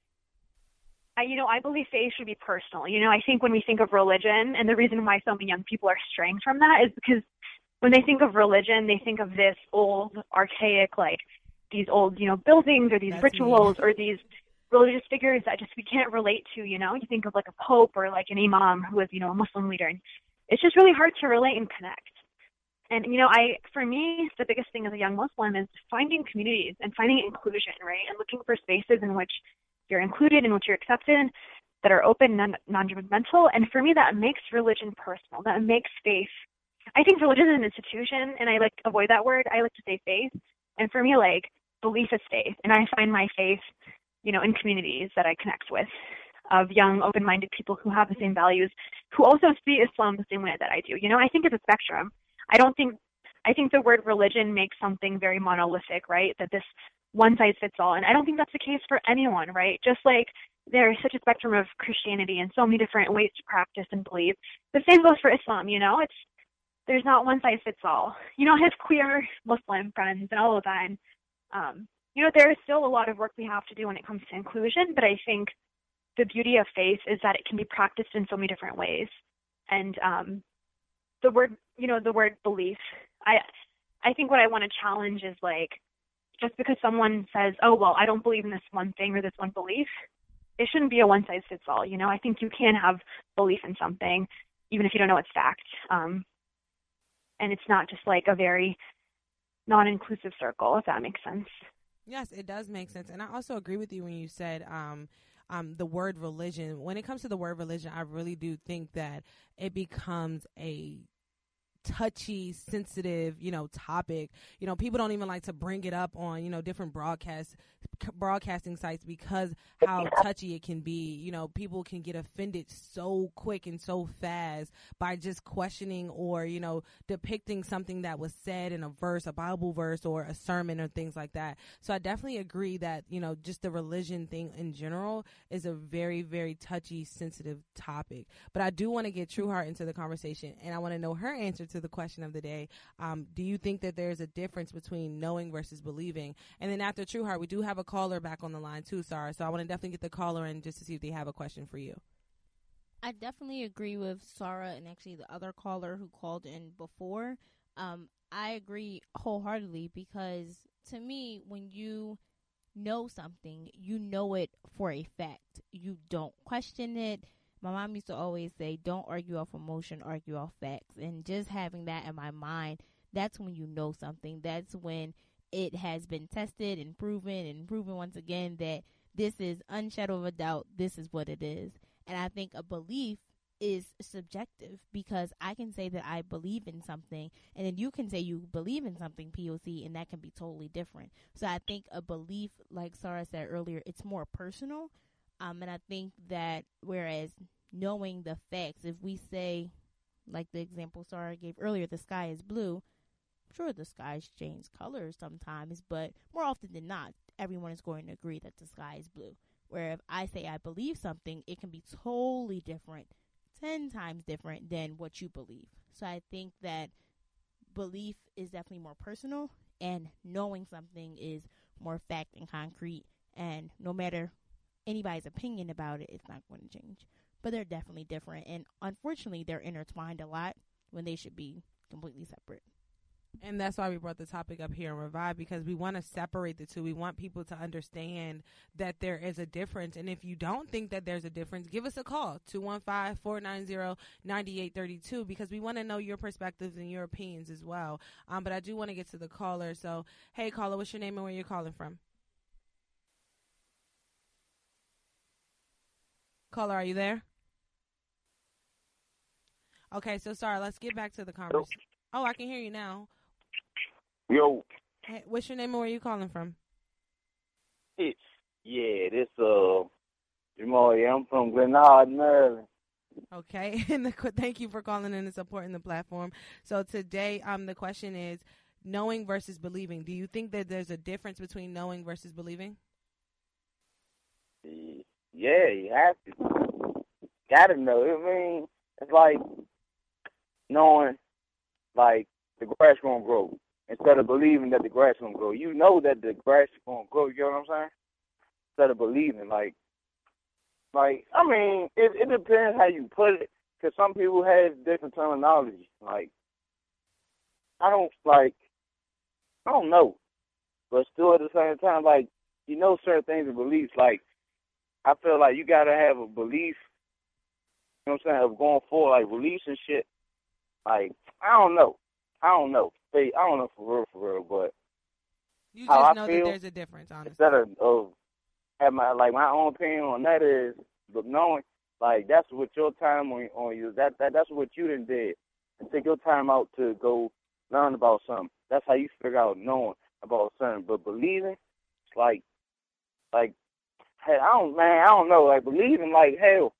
I, you know, I believe faith should be personal. You know, I think when we think of religion, and the reason why so many young people are straying from that is because when they think of religion, they think of this old, archaic, like these old, you know, buildings or these That's rituals me. or these religious figures that just we can't relate to, you know. You think of like a pope or like an imam who is, you know, a Muslim leader. And it's just really hard to relate and connect. And, you know, I, for me, the biggest thing as a young Muslim is finding communities and finding inclusion, right, and looking for spaces in which you're included, in which you're accepted, that are open and non-judgmental. And for me, that makes religion personal. That makes faith. I think religion is an institution, and I like to avoid that word. I like to say faith. And for me, like, belief is faith. And I find my faith, you know, in communities that I connect with, of young, open-minded people who have the same values, who also see Islam the same way that I do. You know, I think it's a spectrum. I don't think, I think the word religion makes something very monolithic, right? That this one size fits all. And I don't think that's the case for anyone, right? Just like there is such a spectrum of Christianity and so many different ways to practice and believe. The same goes for Islam, you know? It's, there's not one size fits all. You know, I have queer Muslim friends and all of that. And, um, you know, there is still a lot of work we have to do when it comes to inclusion, but I think the beauty of faith is that it can be practiced in so many different ways. And um, the word, you know, the word belief, I, I think what I want to challenge is like, just because someone says, oh, well, I don't believe in this one thing or this one belief, it shouldn't be a one-size-fits-all. You know, I think you can have belief in something, even if you don't know it's fact. Um, and it's not just like a very non-inclusive circle, if that makes sense. Yes, it does make sense. And I also agree with you when you said um, um, the word religion. When it comes to the word religion, I really do think that it becomes a touchy, sensitive, you know, topic. You know, people don't even like to bring it up on, you know, different broadcast broadcasting sites because how touchy it can be. You know, people can get offended so quick and so fast by just questioning or, you know, depicting something that was said in a verse, a Bible verse or a sermon or things like that. So I definitely agree that, you know, just the religion thing in general is a very, very touchy, sensitive topic. But I do want to get Trueheart into the conversation, and I want to know her answer to the question of the day. Um, do you think that there's a difference between knowing versus believing? And then after Trueheart, we do have a caller back on the line too, Sarah. So I want to definitely get the caller in just to see if they have a question for you. I definitely agree with Sarah and actually the other caller who called in before. Um, I agree wholeheartedly because to me, when you know something, you know it for a fact. You don't question it. My mom used to always say, don't argue off emotion, argue off facts. And just having that in my mind, that's when you know something. That's when it has been tested and proven and proven once again that this is unshadow of a doubt. This is what it is. And I think a belief is subjective because I can say that I believe in something and then you can say you believe in something, P O C, and that can be totally different. So I think a belief, like Sarah said earlier, it's more personal. Um, and I think that whereas knowing the facts, if we say, like the example Sarah gave earlier, the sky is blue, sure, the skies change colors sometimes, but more often than not, everyone is going to agree that the sky is blue. Where if I say I believe something, it can be totally different, ten times different than what you believe. So I think that belief is definitely more personal, and knowing something is more fact and concrete, and no matter anybody's opinion about it, it's not going to change. But they're definitely different, and unfortunately, they're intertwined a lot when they should be completely separate. And that's why we brought the topic up here in Revive, because we want to separate the two. We want people to understand that there is a difference. And if you don't think that there's a difference, give us a call, two one five, four nine zero, nine eight three two, because we want to know your perspectives and your opinions as well. Um, but I do want to get to the caller. So, hey, caller, what's your name and where you're calling from? Caller, are you there? Okay, so sorry, let's get back to the conversation. Oh, I can hear you now. Yo. Hey, what's your name and where are you calling from? It's, yeah, this, uh, Jamal, yeah, I'm from Glenard, Maryland. Okay, and the, thank you for calling in and supporting the platform. So today, um, the question is knowing versus believing. Do you think that there's a difference between knowing versus believing? Yeah, you have to. Gotta know. I mean, it's like knowing, like, the grass gonna grow instead of believing that the grass gonna grow. You know that the grass is gonna grow. You know what I'm saying? Instead of believing, like, like I mean, it, it depends how you put it. Cause some people have different terminology. Like, I don't like, I don't know, but still at the same time, like, you know, certain things and beliefs. Like, I feel like you gotta have a belief. You know what I'm saying? Of going forward, like beliefs and shit. Like, I don't know. I don't know. I don't know for real, for real, but you just how I know feel, that there's a difference, honestly. Instead of, of have my like my own opinion on that is, but knowing like that's what your time on on you. That that that's what you done did, and take your time out to go learn about something. That's how you figure out knowing about something. But believing, it's like, like, hey, I don't man, I don't know. Like believing, like hell,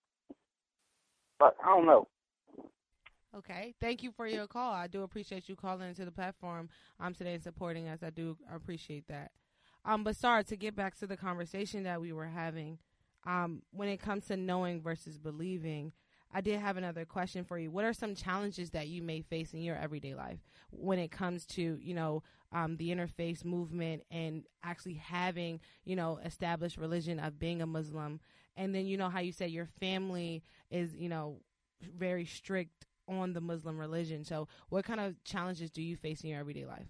but I don't know. Okay. Thank you for your call. I do appreciate you calling into the platform um, today and supporting us. I do appreciate that. Um, but, sorry, to get back to the conversation that we were having, um, when it comes to knowing versus believing, I did have another question for you. What are some challenges that you may face in your everyday life when it comes to, you know, um, the interfaith movement and actually having, you know, established religion of being a Muslim? And then, you know, how you said your family is, you know, very strict on the Muslim religion. So what kind of challenges do you face in your everyday life?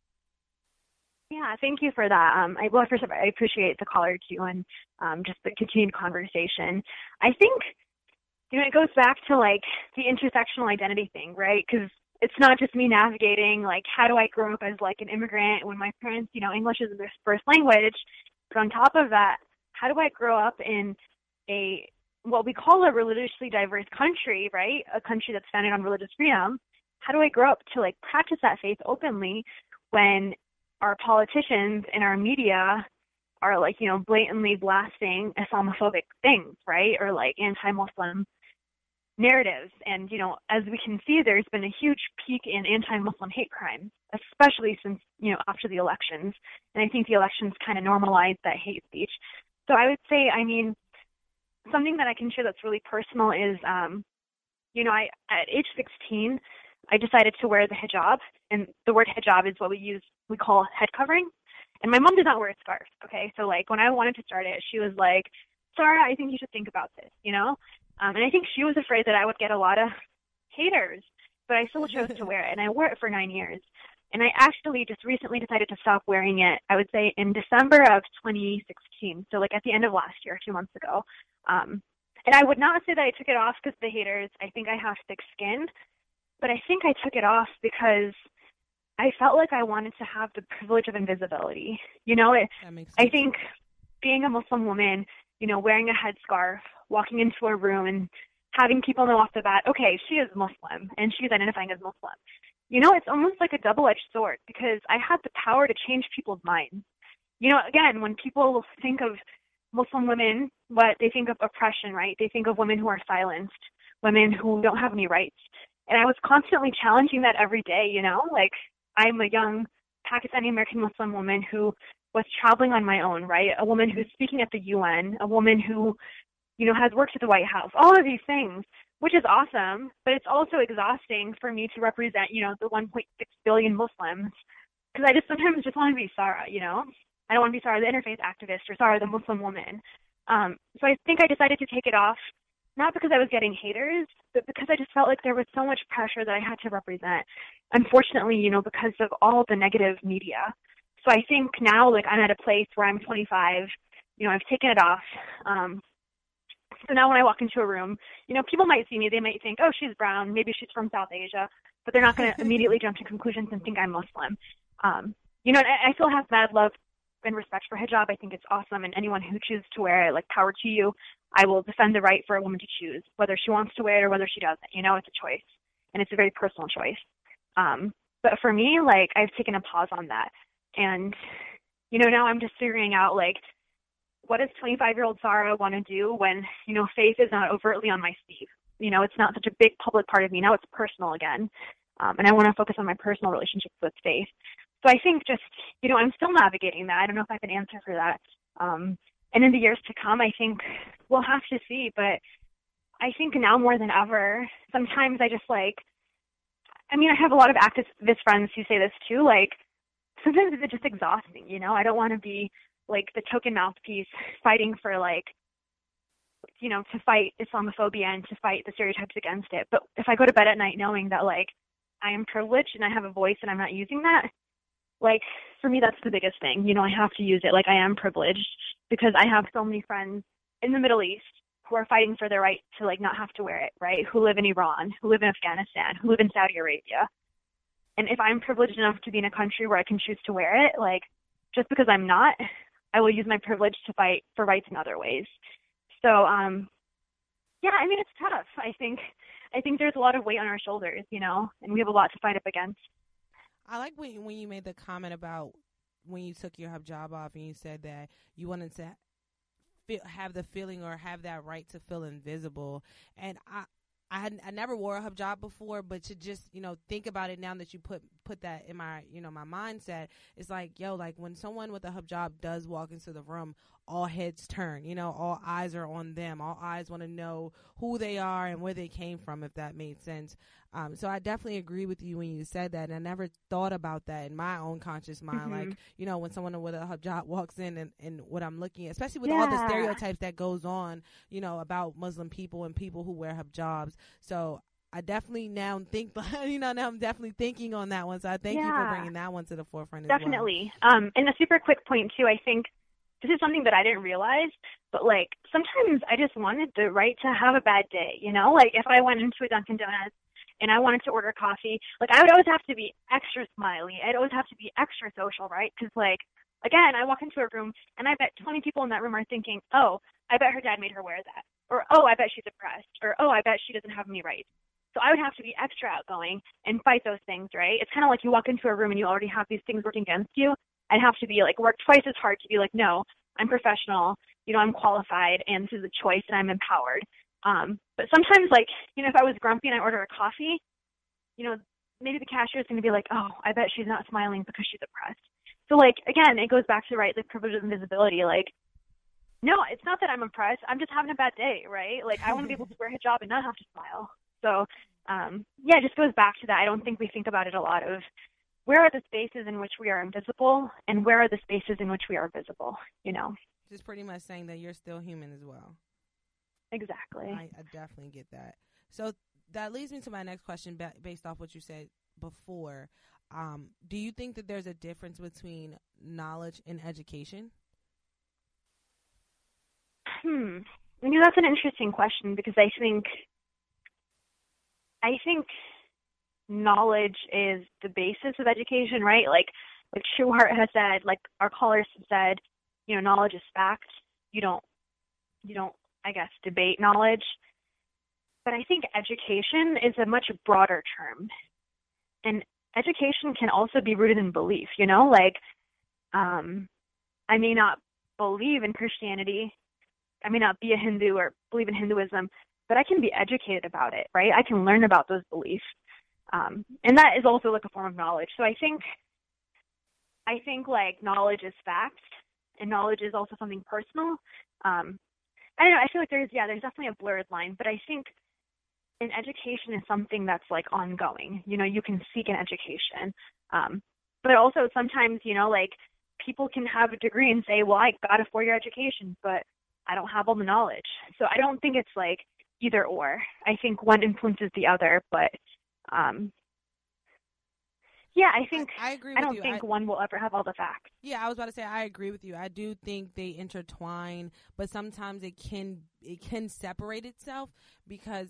Yeah, thank you for that. Um, I, well, first of all, I appreciate the caller too, and um, just the continued conversation. I think, you know, it goes back to like the intersectional identity thing, right? Because it's not just me navigating, like, how do I grow up as like an immigrant when my parents, you know, English is their first language. But on top of that, how do I grow up in a what we call a religiously diverse country, right? A country that's founded on religious freedom. How do I grow up to like practice that faith openly when our politicians and our media are like, you know, blatantly blasting Islamophobic things, right? Or like anti-Muslim narratives. And, you know, as we can see, there's been a huge peak in anti-Muslim hate crimes, especially since, you know, after the elections. And I think the elections kind of normalized that hate speech. So I would say, I mean, something that I can share that's really personal is, um, you know, I at age sixteen, I decided to wear the hijab, and the word hijab is what we use, we call head covering. And my mom did not wear a scarf, okay? So, like, when I wanted to start it, she was like, Sarah, I think you should think about this, you know? Um, and I think she was afraid that I would get a lot of haters, but I still chose to wear it, and I wore it for nine years. And I actually just recently decided to stop wearing it, I would say, in December of twenty sixteen, so, like, at the end of last year, two months ago. Um, and I would not say that I took it off because of the haters. I think I have thick skin. But I think I took it off because I felt like I wanted to have the privilege of invisibility. You know, it, that makes sense. I think being a Muslim woman, you know, wearing a headscarf, walking into a room and having people know off the bat, okay, she is Muslim and she's identifying as Muslim. You know, it's almost like a double-edged sword because I had the power to change people's minds. You know, again, when people think of Muslim women what they think of oppression, right? They think of women who are silenced, women who don't have any rights. And I was constantly challenging that every day, you know? Like, I'm a young Pakistani American Muslim woman who was traveling on my own, right? A woman who's speaking at the U N, a woman who, you know, has worked at the White House, all of these things, which is awesome, but it's also exhausting for me to represent, you know, the one point six billion Muslims, because I just sometimes just want to be Sarah, you know? I don't want to be Sarah, the interfaith activist, or Sarah, the Muslim woman. Um, so I think I decided to take it off, not because I was getting haters, but because I just felt like there was so much pressure that I had to represent. Unfortunately, you know, because of all the negative media. So I think now, like, I'm at a place where I'm twenty-five, you know, I've taken it off. Um, so now when I walk into a room, you know, people might see me, they might think, oh, she's brown, maybe she's from South Asia, but they're not going to immediately jump to conclusions and think I'm Muslim. Um, you know, and I, I still have mad love and respect for hijab. I think it's awesome, and anyone who chooses to wear it, like, power to you. I will defend the right for a woman to choose, whether she wants to wear it or whether she doesn't. You know, it's a choice, and it's a very personal choice. Um, but for me, like, I've taken a pause on that. And, you know, now I'm just figuring out, like, what does twenty-five-year-old Sarah want to do when, you know, faith is not overtly on my sleeve? You know, it's not such a big public part of me. Now it's personal again. Um, and I want to focus on my personal relationships with faith. So I think just, you know, I'm still navigating that. I don't know if I can answer for that. Um, and in the years to come, I think we'll have to see. But I think now more than ever, sometimes I just, like, I mean, I have a lot of activist friends who say this too, like, sometimes it's just exhausting, you know? I don't want to be, like, the token mouthpiece fighting for, like, you know, to fight Islamophobia and to fight the stereotypes against it. But if I go to bed at night knowing that, like, I am privileged and I have a voice and I'm not using that, like, for me, that's the biggest thing. You know, I have to use it. Like, I am privileged because I have so many friends in the Middle East who are fighting for their right to, like, not have to wear it, right? Who live in Iran, who live in Afghanistan, who live in Saudi Arabia. And if I'm privileged enough to be in a country where I can choose to wear it, like, just because I'm not, I will use my privilege to fight for rights in other ways. So, um, yeah, I mean, it's tough. I think, I think there's a lot of weight on our shoulders, you know, and we have a lot to fight up against. I like when, when you made the comment about when you took your hijab off and you said that you wanted to feel, have the feeling or have that right to feel invisible. And I, I had I never wore a hijab before, but to just, you know, think about it now that you put put that in my, you know, my mindset, it's like, yo, like when someone with a hijab does walk into the room, all heads turn, you know, all eyes are on them. All eyes want to know who they are and where they came from, if that made sense. Um, so I definitely agree with you when you said that. And I never thought about that in my own conscious mind. Mm-hmm. Like, you know, when someone with a hijab walks in and, and what I'm looking at, especially with yeah. all the stereotypes that goes on, you know, about Muslim people and people who wear hijabs. So I definitely now think, you know, now I'm definitely thinking on that one. So I thank yeah. you for bringing that one to the forefront as definitely. well. Um, and a super quick point, too, I think this is something that I didn't realize, but, like, sometimes I just wanted the right to have a bad day, you know? Like, if I went into a Dunkin' Donuts and I wanted to order coffee, like, I would always have to be extra smiley. I'd always have to be extra social, right? Because, like, again, I walk into a room, and I bet twenty people in that room are thinking, oh, I bet her dad made her wear that. Or, oh, I bet she's oppressed. Or, oh, I bet she doesn't have any rights. So I would have to be extra outgoing and fight those things, right? It's kind of like you walk into a room and you already have these things working against you. I'd have to be, like, work twice as hard to be like, no, I'm professional, you know, I'm qualified, and this is a choice, and I'm empowered. Um, but sometimes, like, you know, if I was grumpy and I order a coffee, you know, maybe the cashier is going to be like, oh, I bet she's not smiling because she's oppressed. So, like, again, it goes back to, right, like, privilege and visibility. Like, no, it's not that I'm oppressed. I'm just having a bad day, right? Like, I want to be able to wear a hijab and not have to smile. So, um, yeah, it just goes back to that. I don't think we think about it a lot of where are the spaces in which we are invisible and where are the spaces in which we are visible, you know? Just pretty much saying that you're still human as well. Exactly. I, I definitely get that. So that leads me to my next question ba- based off what you said before. Um, do you think that there's a difference between knowledge and education? Hmm. I mean, that's an interesting question because I think, I think knowledge is the basis of education, right? Like, like Shuhart has said, like our callers have said, you know, knowledge is fact. You don't, you don't, I guess, debate knowledge. But I think education is a much broader term. And education can also be rooted in belief, you know, like, um, I may not believe in Christianity. I may not be a Hindu or believe in Hinduism, but I can be educated about it, right? I can learn about those beliefs. Um, and that is also like a form of knowledge. So I think, I think like knowledge is fact, and knowledge is also something personal. Um, I don't know. I feel like there's, yeah, there's definitely a blurred line, but I think an education is something that's like ongoing. You know, you can seek an education. Um, but also sometimes, you know, like people can have a degree and say, well, I got a four-year education, but I don't have all the knowledge. So I don't think it's like either or. I think one influences the other, but um, yeah, I think I, I agree I with don't you. think I, one will ever have all the facts. Yeah, I was about to say I agree with you. I do think they intertwine, but sometimes it can it can separate itself because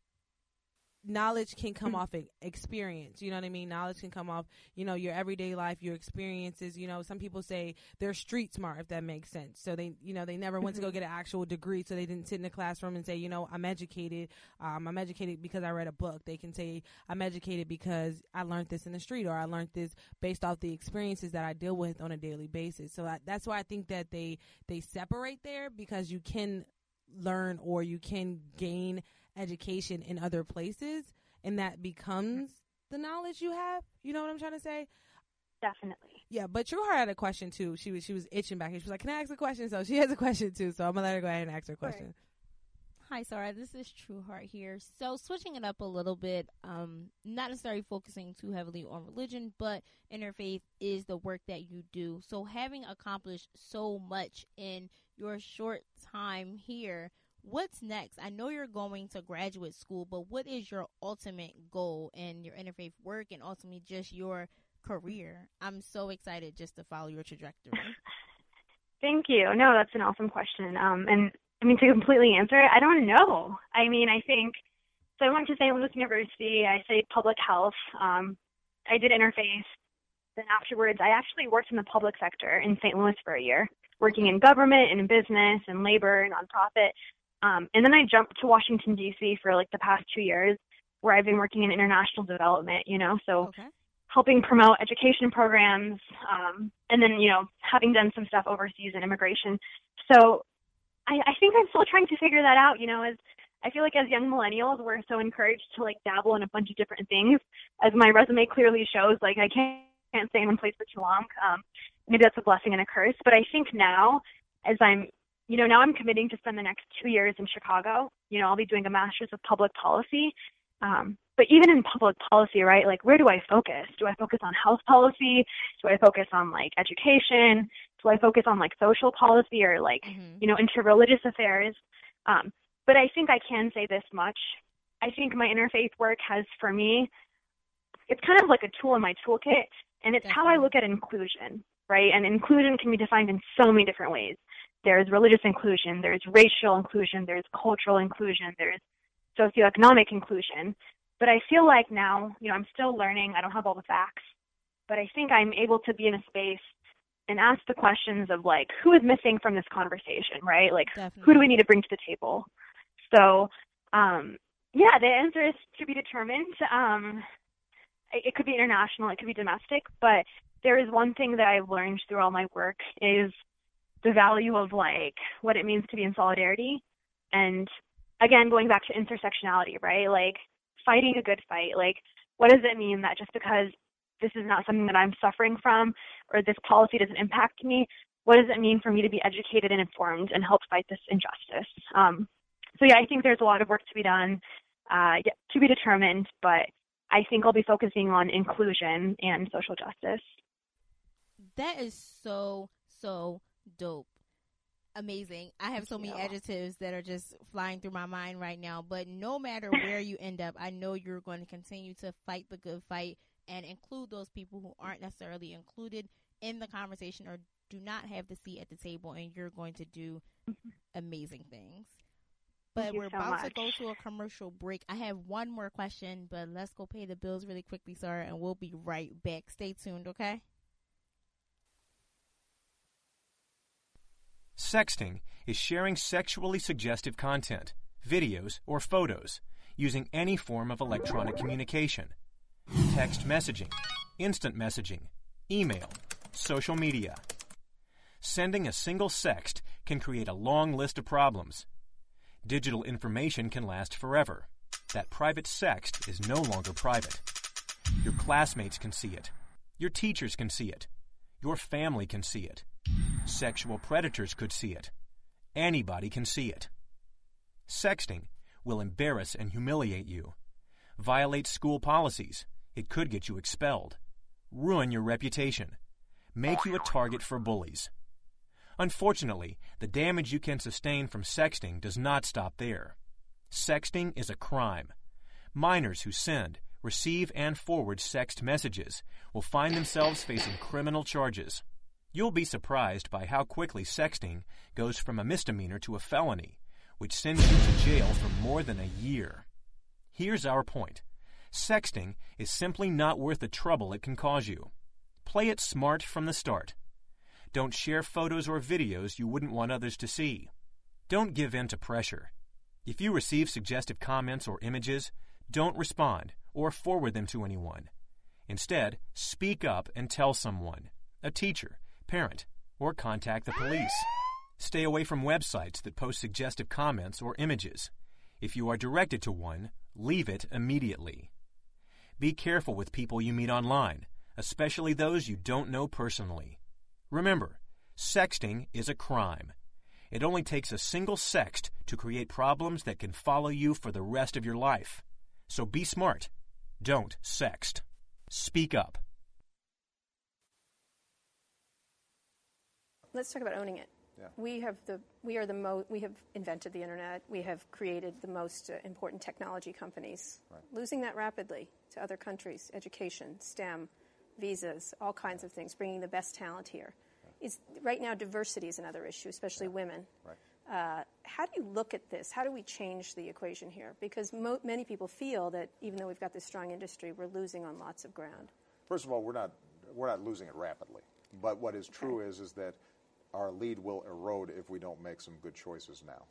knowledge can come off experience. You know what I mean? Knowledge can come off, you know, your everyday life, your experiences. You know, some people say they're street smart, if that makes sense. So they, you know, they never went to go get an actual degree. So they didn't sit in the classroom and say, you know, I'm educated. Um, I'm educated because I read a book. They can say I'm educated because I learned this in the street, or I learned this based off the experiences that I deal with on a daily basis. So I, that's why I think that they, they separate there, because you can learn or you can gain education in other places, and that becomes the knowledge you have. You know what I'm trying to say? Definitely. Yeah, but True Heart had a question too. She was she was itching back here. She was like, "Can I ask a question?" So she has a question too. So I'm gonna let her go ahead and ask her question. Hi, Sarah. This is True Heart here. So switching it up a little bit, um, not necessarily focusing too heavily on religion, but interfaith is the work that you do. So having accomplished so much in your short time here, what's next? I know you're going to graduate school, but what is your ultimate goal in your interfaith work and ultimately just your career? I'm so excited just to follow your trajectory. Thank you. No, that's an awesome question. Um, and I mean, to completely answer it, I don't know. I mean, I think, so I went to Saint Louis University. I studied public health. Um, I did interfaith. Then afterwards, I actually worked in the public sector in Saint Louis for a year, working in government and in business and labor, nonprofit. Um, and then I jumped to Washington, D C for like the past two years where I've been working in international development, you know, so okay. helping promote education programs, um, and then, you know, having done some stuff overseas in immigration. So I, I think I'm still trying to figure that out, you know, as I feel like as young millennials, we're so encouraged to like dabble in a bunch of different things. As my resume clearly shows, like I can't, can't stay in one place for too long. Um, maybe that's a blessing and a curse. But I think now as I'm You know, now I'm committing to spend the next two years in Chicago. You know, I'll be doing a master's of public policy. Um, but even in public policy, right, like where do I focus? Do I focus on health policy? Do I focus on like education? Do I focus on like social policy or like, mm-hmm. you know, interreligious affairs? Um, but I think I can say this much. I think my interfaith work has, for me, it's kind of like a tool in my toolkit, and it's Definitely. how I look at inclusion, right? And inclusion can be defined in so many different ways. There's religious inclusion, there's racial inclusion, there's cultural inclusion, there's socioeconomic inclusion. But I feel like now, you know, I'm still learning. I don't have all the facts. But I think I'm able to be in a space and ask the questions of, like, who is missing from this conversation, right? Like, Definitely. who do we need to bring to the table? So, um, yeah, the answer is to be determined. Um, it, it could be international, it could be domestic. But there is one thing that I've learned through all my work is the value of like what it means to be in solidarity. And again, going back to intersectionality, right? Like fighting a good fight. Like what does it mean that just because this is not something that I'm suffering from or this policy doesn't impact me, what does it mean for me to be educated and informed and help fight this injustice? Um, so yeah, I think there's a lot of work to be done, uh, yeah, to be determined, but I think I'll be focusing on inclusion and social justice. That is so, so dope. Amazing. I have so many adjectives that are just flying through my mind right now, but no matter where you end up, I know you're going to continue to fight the good fight and include those people who aren't necessarily included in the conversation or do not have the seat at the table, and you're going to do amazing things. But we're so about much. to go to a commercial break. I have one more question, but let's go pay the bills really quickly, Sarah, and we'll be right back. Stay tuned, okay? Sexting is sharing sexually suggestive content, videos, or photos using any form of electronic communication. Text messaging, instant messaging, email, social media. Sending a single sext can create a long list of problems. Digital information can last forever. That private sext is no longer private. Your classmates can see it. Your teachers can see it. Your family can see it. Sexual predators could see it. Anybody can see it. Sexting will embarrass and humiliate you. Violate school policies. It could get you expelled. Ruin your reputation. Make you a target for bullies. Unfortunately, the damage you can sustain from sexting does not stop there. Sexting is a crime. Minors who send, receive, and forward sext messages will find themselves facing criminal charges. You'll be surprised by how quickly sexting goes from a misdemeanor to a felony, which sends you to jail for more than a year. Here's our point. Sexting is simply not worth the trouble it can cause you. Play it smart from the start. Don't share photos or videos you wouldn't want others to see. Don't give in to pressure. If you receive suggestive comments or images, don't respond or forward them to anyone. Instead, speak up and tell someone, a teacher, parent, or contact the police. Stay away from websites that post suggestive comments or images. If you are directed to one, leave it immediately. Be careful with people you meet online, especially those you don't know personally. Remember, sexting is a crime. It only takes a single sext to create problems that can follow you for the rest of your life. So be smart. Don't sext. Speak up. Let's talk about owning it. Yeah. We have the we are the mo we have invented the internet. We have created the most uh, important technology companies. Right. Losing that rapidly to other countries, education, STEM, visas, all kinds of things, bringing the best talent here. Yeah. Is right now diversity is another issue, especially yeah. women. Right. Uh, how do you look at this? How do we change the equation here? Because mo many people feel that even though we've got this strong industry, we're losing on lots of ground. First of all, we're not we're not losing it rapidly. But what is true okay. is is that our lead will erode if we don't make some good choices now.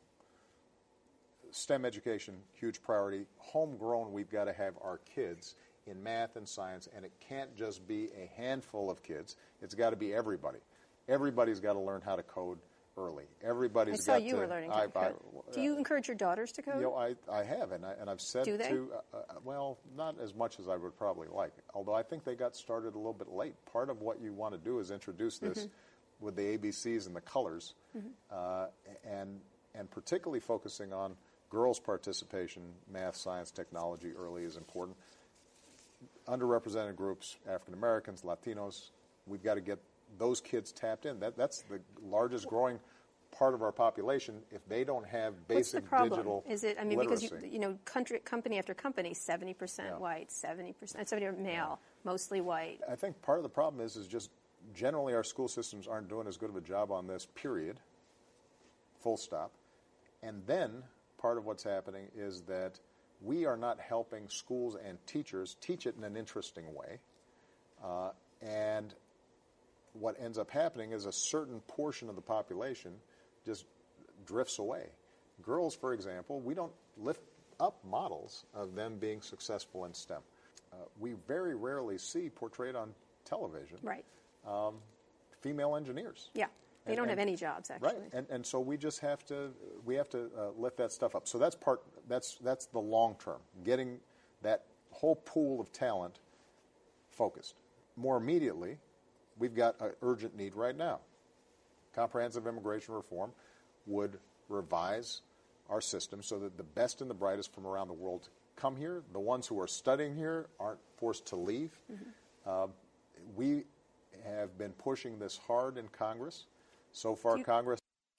STEM education, huge priority. Homegrown, we've got to have our kids in math and science, and it can't just be a handful of kids. It's got to be everybody. Everybody's got to learn how to code early. Everybody's I saw got you to, were learning to I, code. I, Do you encourage your daughters to code? You know, I, I have, and, I, and I've said Do they? to, uh, uh, well, not as much as I would probably like, although I think they got started a little bit late. Part of what you want to do is introduce this mm-hmm. with the A B Cs and the colors, mm-hmm. uh, and and particularly focusing on girls' participation, math, science, technology early is important. Underrepresented groups, African Americans, Latinos, we've got to get those kids tapped in. That that's the largest growing part of our population. If they don't have basic What's the problem? digital Is it? I mean, literacy. because you, you know, country, company after company, seventy percent Yeah. white, seventy percent, seventy male, mostly white. I think part of the problem is is just generally our school systems aren't doing as good of a job on this, period, full stop. And then part of what's happening is that we are not helping schools and teachers teach it in an interesting way. Uh, and what ends up happening is a certain portion of the population just drifts away. Girls, for example, we don't lift up models of them being successful in STEM. Uh, we very rarely see portrayed on television Right. um, female engineers. Yeah. They And- don't have and- any jobs, actually. Right, and and so we just have to we have to uh, lift that stuff up. So that's part that's that's the long term, getting that whole pool of talent focused. More immediately, we've got an urgent need right now. Comprehensive immigration reform would revise our system so that the best and the brightest from around the world come here. The ones who are studying here aren't forced to leave. Mm-hmm. Uh, we have been pushing this hard in Congress. So far, You- Congress.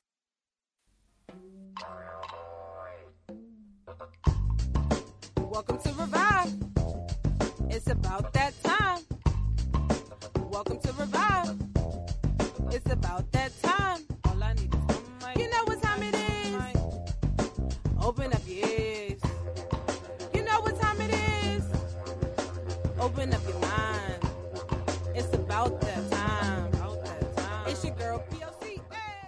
Welcome to Revive. It's about that time. Welcome to Revive. It's about that time. All I need is one mic. You know what time it is. Open up your ears. You know what time it is. Open up your mind. It's about that time. It's your girl P O C.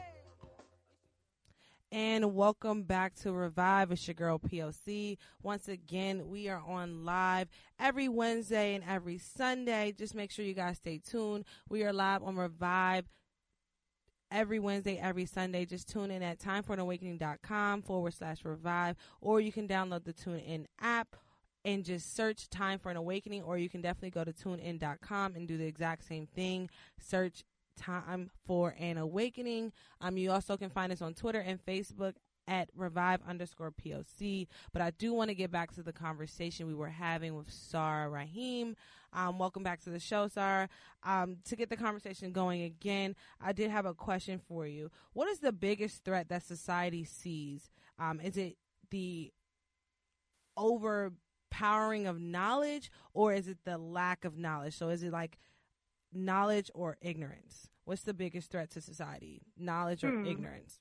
And welcome back to Revive. It's your girl P O C. Once again, we are on live every Wednesday and every Sunday. Just make sure you guys stay tuned. We are live on Revive every Wednesday, every Sunday. Just tune in at timeforanawakening.com forward slash revive, or you can download the TuneIn app and just search Time for an Awakening, or you can definitely go to tune in dot com and do the exact same thing. Search Time for an Awakening. Um, you also can find us on Twitter and Facebook at revive underscore P O C. But I do want to get back to the conversation we were having with Sarah Rahim. Um, welcome back to the show, Sarah. Um, to get the conversation going again, I did have a question for you. What is the biggest threat that society sees? Um, is it the overpowering of knowledge, or is it the lack of knowledge? So is it like knowledge or ignorance? What's the biggest threat to society? Knowledge or Hmm. ignorance?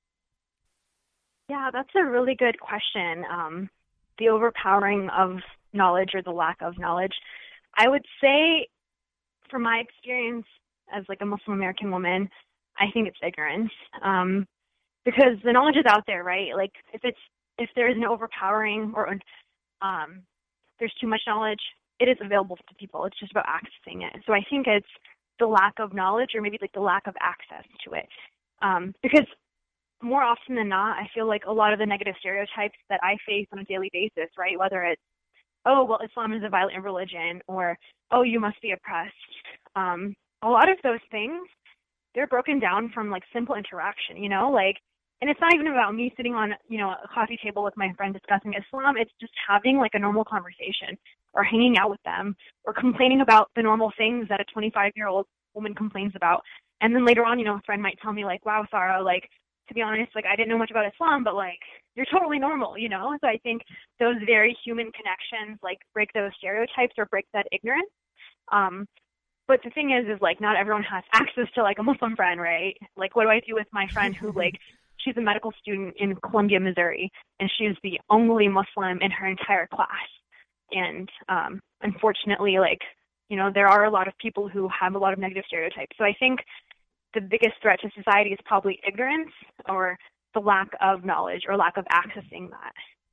Yeah, that's a really good question. Um, the overpowering of knowledge or the lack of knowledge. I would say, from my experience as like a Muslim American woman, I think it's ignorance. Um, because the knowledge is out there, right? Like if it's if there is an overpowering or um, there's too much knowledge, it is available to people. It's just about accessing it. So I think it's the lack of knowledge, or maybe like the lack of access to it. Um, because more often than not, I feel like a lot of the negative stereotypes that I face on a daily basis, right, whether it's, oh, well, Islam is a violent religion, or, oh, you must be oppressed, um, a lot of those things, they're broken down from, like, simple interaction, you know, like, and it's not even about me sitting on, you know, a coffee table with my friend discussing Islam. It's just having, like, a normal conversation, or hanging out with them, or complaining about the normal things that a twenty-five-year-old woman complains about. And then later on, you know, a friend might tell me, like, wow, Sarah, like, to be honest, like, I didn't know much about Islam, but, like, you're totally normal, you know? So I think those very human connections, like, break those stereotypes or break that ignorance. Um, but the thing is, is, like, not everyone has access to, like, a Muslim friend, right? Like, what do I do with my friend who, like, she's a medical student in Columbia, Missouri, and she's the only Muslim in her entire class. And um, unfortunately, like, you know, there are a lot of people who have a lot of negative stereotypes. So I think the biggest threat to society is probably ignorance, or the lack of knowledge, or lack of accessing that.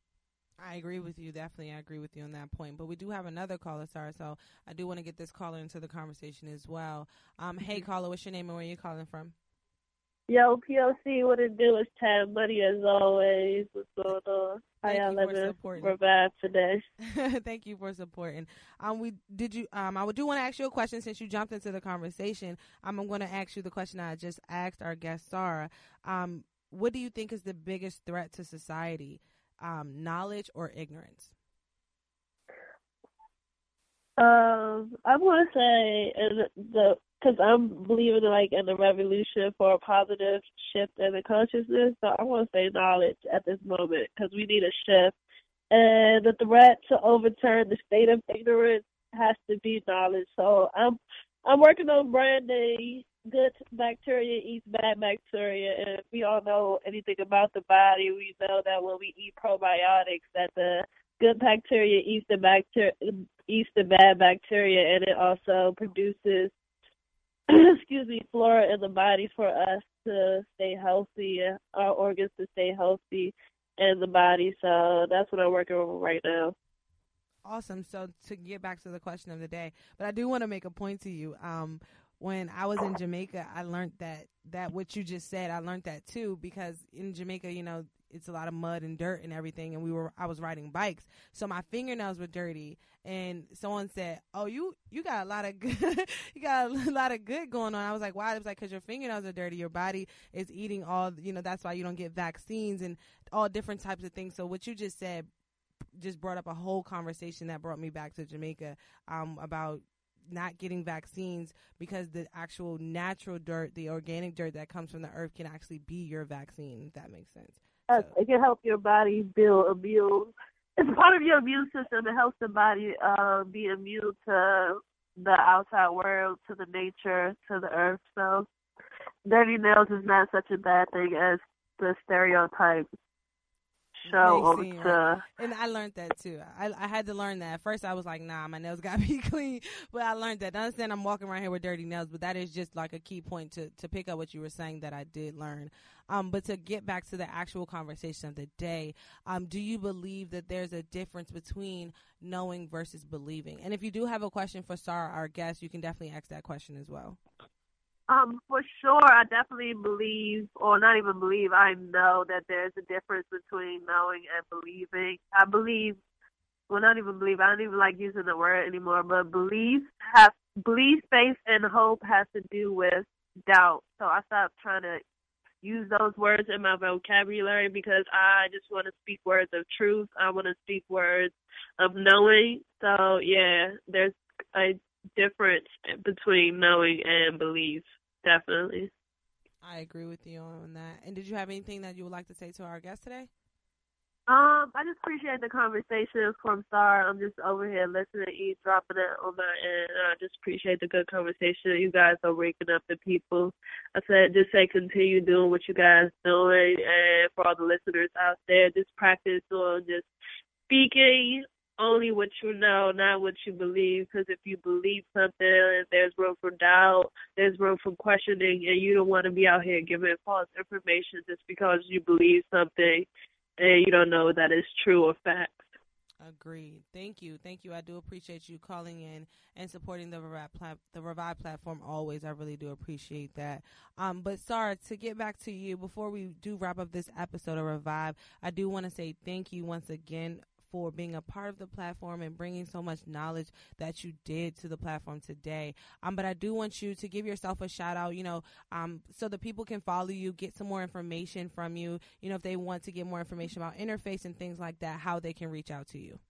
I agree with you. Definitely, I agree with you on that point. But we do have another caller, Sarah, so I do want to get this caller into the conversation as well. Um, hey, caller, what's your name and where are you calling from? Yo, P O C, what it do is Tad Buddy as always. What's going on? How y'all living? Revive today. Thank you for supporting. Um, we did you. Um, I do want to ask you a question since you jumped into the conversation. Um, I'm going to ask you the question I just asked our guest Sarah. Um, what do you think is the biggest threat to society? Um, knowledge or ignorance? Um, I want to say the because I'm believing like in the revolution for a positive shift in the consciousness. So I want to say knowledge at this moment, because we need a shift, and the threat to overturn the state of ignorance has to be knowledge. So I'm I'm working on branding good bacteria eats bad bacteria, and if we all know anything about the body, we know that when we eat probiotics, that the good bacteria eats the bacteria eats the bad bacteria, and it also produces excuse me flora in the body for us to stay healthy, our organs to stay healthy in the body. So that's what I'm working on right now. Awesome. So to get back to the question of the day, but I do want to make a point to you. Um, when I was in Jamaica, I learned that, that what you just said, I learned that too, because in Jamaica, you know, it's a lot of mud and dirt and everything. And we were, I was riding bikes. So my fingernails were dirty. And someone said, oh, you, you got a lot of good, you got a lot of good going on. I was like, why? It was like, cause your fingernails are dirty. Your body is eating all, you know, that's why you don't get vaccines and all different types of things. So what you just said just brought up a whole conversation that brought me back to Jamaica, um, about not getting vaccines, because the actual natural dirt, the organic dirt that comes from the earth can actually be your vaccine, if that makes sense. So. It can help your body build immune. It's part of your immune system. It helps the body uh, be immune to the outside world, to the nature, to the earth. So dirty nails is not such a bad thing as the stereotype show. To... And I learned that too. I, I had to learn that. At first I was like, nah, my nails got to be clean. But I learned that. I understand I'm walking around here with dirty nails, but that is just like a key point to, to pick up what you were saying that I did learn. Um, but to get back to the actual conversation of the day, um, do you believe that there's a difference between knowing versus believing? And if you do have a question for Sarah, our guest, you can definitely ask that question as well. Um, for sure, I definitely believe, or not even believe, I know that there's a difference between knowing and believing. I believe, well, not even believe, I don't even like using the word anymore, but belief has, belief, faith, and hope has to do with doubt. So I stopped trying to use those words in my vocabulary because I just want to speak words of truth. I want to speak words of knowing. So, yeah, there's a difference between knowing and belief, definitely. I agree with you on that. And did you have anything that you would like to say to our guest today? Um, I just appreciate the conversation from Star. I'm just over here listening, eavesdropping it on my end. I just appreciate the good conversation. You guys are waking up the people. I said, just say continue doing what you guys doing, and for all the listeners out there, just practice on just speaking only what you know, not what you believe, because if you believe something, there's room for doubt, there's room for questioning, and you don't want to be out here giving false information just because you believe something and you don't know that it's true or fact. Agreed. Thank you. Thank you. I do appreciate you calling in and supporting the Revive, plat- the Revive platform always. I really do appreciate that. Um, but, Sarah, to get back to you, before we do wrap up this episode of Revive, I do want to say thank you once again for being a part of the platform and bringing so much knowledge that you did to the platform today. Um, but I do want you to give yourself a shout out, you know, um, so that people can follow you, get some more information from you, you know, if they want to get more information about Interface and things like that, how they can reach out to you.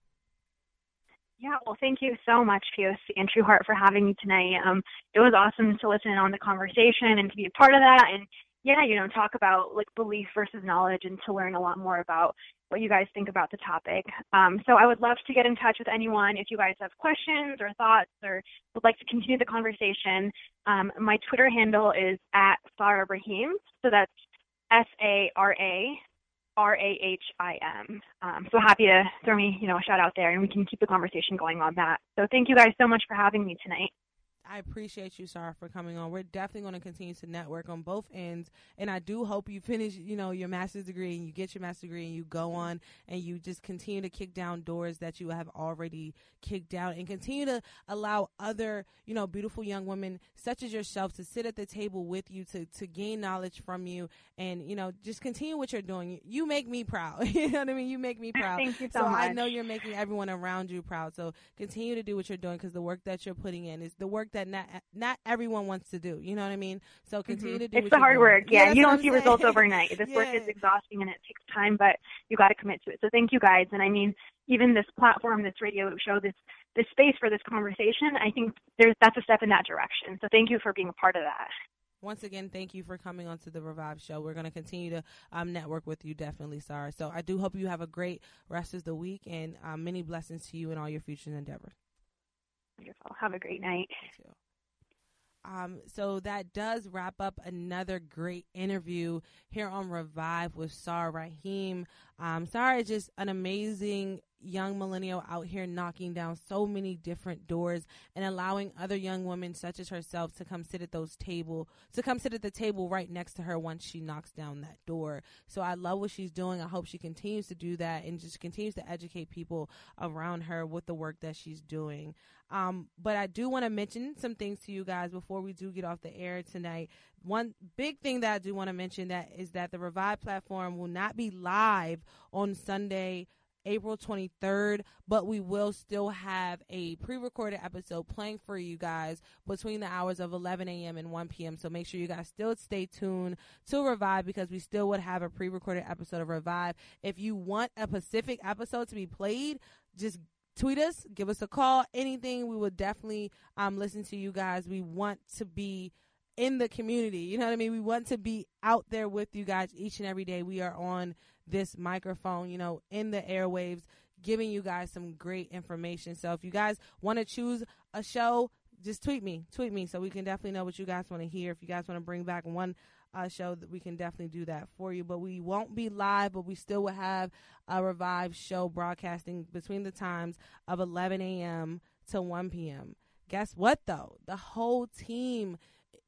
Yeah, well, thank you so much, P O C and True Heart, for having me tonight. Um, it was awesome to listen on the conversation and to be a part of that. And yeah, you know, talk about like belief versus knowledge and to learn a lot more about what you guys think about the topic. Um, so I would love to get in touch with anyone if you guys have questions or thoughts or would like to continue the conversation. Um, my Twitter handle is at Sarah Rahim. So that's S A R A R A H I M. Um, so happy to throw me, you know, a shout out there and we can keep the conversation going on that. So thank you guys so much for having me tonight. I appreciate you, Sarah, for coming on. We're definitely going to continue to network on both ends, and I do hope you finish, you know, your master's degree and you get your master's degree and you go on and you just continue to kick down doors that you have already kicked down and continue to allow other, you know, beautiful young women such as yourself to sit at the table with you, to, to gain knowledge from you, and, you know, just continue what you're doing. You make me proud. You know what I mean? You make me proud. Thank you so, so much. I know you're making everyone around you proud. So continue to do what you're doing because the work that you're putting in is the work that not not everyone wants to do. You know what I mean? So continue mm-hmm. to do it's what the you're hard doing. work. Yeah, yeah you don't see saying. results overnight. This yeah. work is exhausting and it takes time, but you got to commit to it. So thank you guys. And I mean, even this platform, this radio show, this this space for this conversation, I think there's that's a step in that direction. So thank you for being a part of that. Once again, thank you for coming on to the Revive Show. We're going to continue to um, network with you, definitely, Sarah. So I do hope you have a great rest of the week and um, many blessings to you in all your future endeavors. Wonderful. Have a great night. You too. Um, so that does wrap up another great interview here on Revive with Sarah Rahim. Um, Sarah is just an amazing young millennial out here knocking down so many different doors and allowing other young women such as herself to come sit at those table, to come sit at the table right next to her once she knocks down that door. So I love what she's doing. I hope she continues to do that and just continues to educate people around her with the work that she's doing. Um, but I do want to mention some things to you guys before we do get off the air tonight. One big thing that I do want to mention that is that the Revive platform will not be live on Sunday, April twenty-third, but we will still have a pre-recorded episode playing for you guys between the hours of eleven a.m. and one p.m. So make sure you guys still stay tuned to Revive because we still would have a pre-recorded episode of Revive. If you want a Pacific episode to be played, just tweet us, give us a call, anything. We would definitely um, listen to you guys. We want to be in the community. You know what I mean? We want to be out there with you guys each and every day. We are on this microphone, you know, in the airwaves, giving you guys some great information. So if you guys want to choose a show, just tweet me, tweet me so we can definitely know what you guys want to hear. If you guys want to bring back one uh, show, that we can definitely do that for you. But we won't be live, but we still will have a Revive show broadcasting between the times of eleven a.m. to one p.m. Guess what, though? The whole team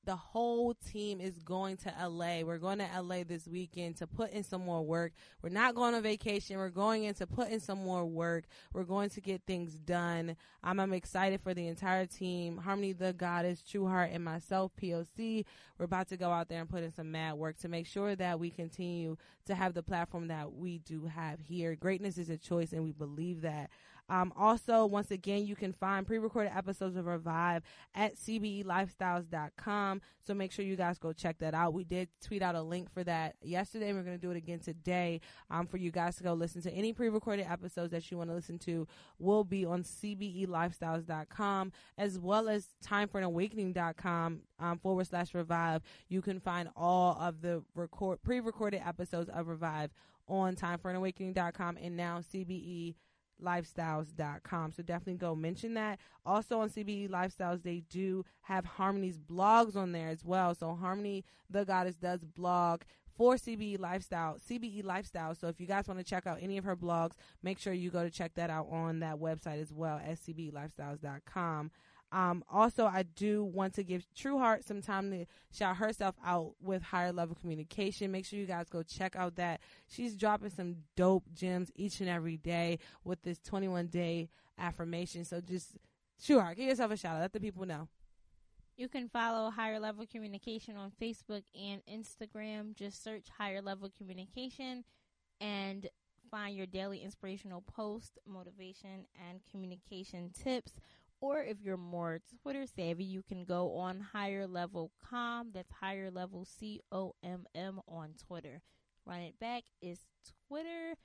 the whole team is going to L A. We're going to L A this weekend to put in some more work. We're not going on vacation. We're going in to put in some more work. We're going to get things done. Um, I'm excited for the entire team. Harmony the Goddess, True Heart, and myself, P O C. We're about to go out there and put in some mad work to make sure that we continue to have the platform that we do have here. Greatness is a choice, and we believe that. Um, also, once again, you can find pre-recorded episodes of Revive at c b e lifestyles dot com. So make sure you guys go check that out. We did tweet out a link for that yesterday. We're going to do it again today um, for you guys to go listen to. Any pre-recorded episodes that you want to listen to will be on c b e lifestyles dot com, as well as time for an awakening dot com um, forward slash Revive. You can find all of the record pre-recorded episodes of Revive on time for an awakening dot com and now c b e lifestyles dot com. So definitely go mention that. Also on C B E Lifestyles, they do have Harmony's blogs on there as well. So Harmony the Goddess does blog for C B E Lifestyle, C B E Lifestyle. So if you guys want to check out any of her blogs, make sure you go to check that out on that website as well at c b e lifestyles dot com. Um, also, I do want to give True Heart some time to shout herself out with Higher Level Communication. Make sure you guys go check out that. She's dropping some dope gems each and every day with this twenty-one day affirmation. So just, True Heart, give yourself a shout out. Let the people know. You can follow Higher Level Communication on Facebook and Instagram. Just search Higher Level Communication and find your daily inspirational post, motivation, and communication tips. Or if you're more Twitter savvy, you can go on Higher Level Com. That's Higher Level C O M M on Twitter. Run it back is Twitter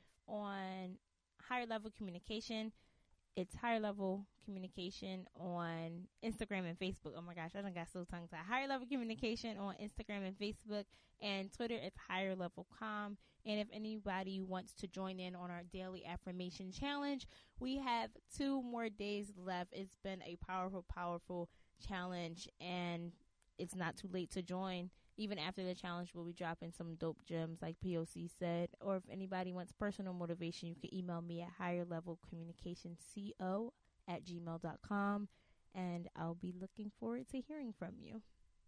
on Higher Level Communication. It's Higher Level Communication on Instagram and Facebook. Oh my gosh, I done got so tongue tied. Higher Level Communication on Instagram and Facebook, and Twitter is Higher Level Com. And if anybody wants to join in on our daily affirmation challenge, we have two more days left. It's been a powerful, powerful challenge, and it's not too late to join. Even after the challenge, we'll be dropping some dope gems like P O C said. Or if anybody wants personal motivation, you can email me at higher level communication co at gmail dot com, and I'll be looking forward to hearing from you.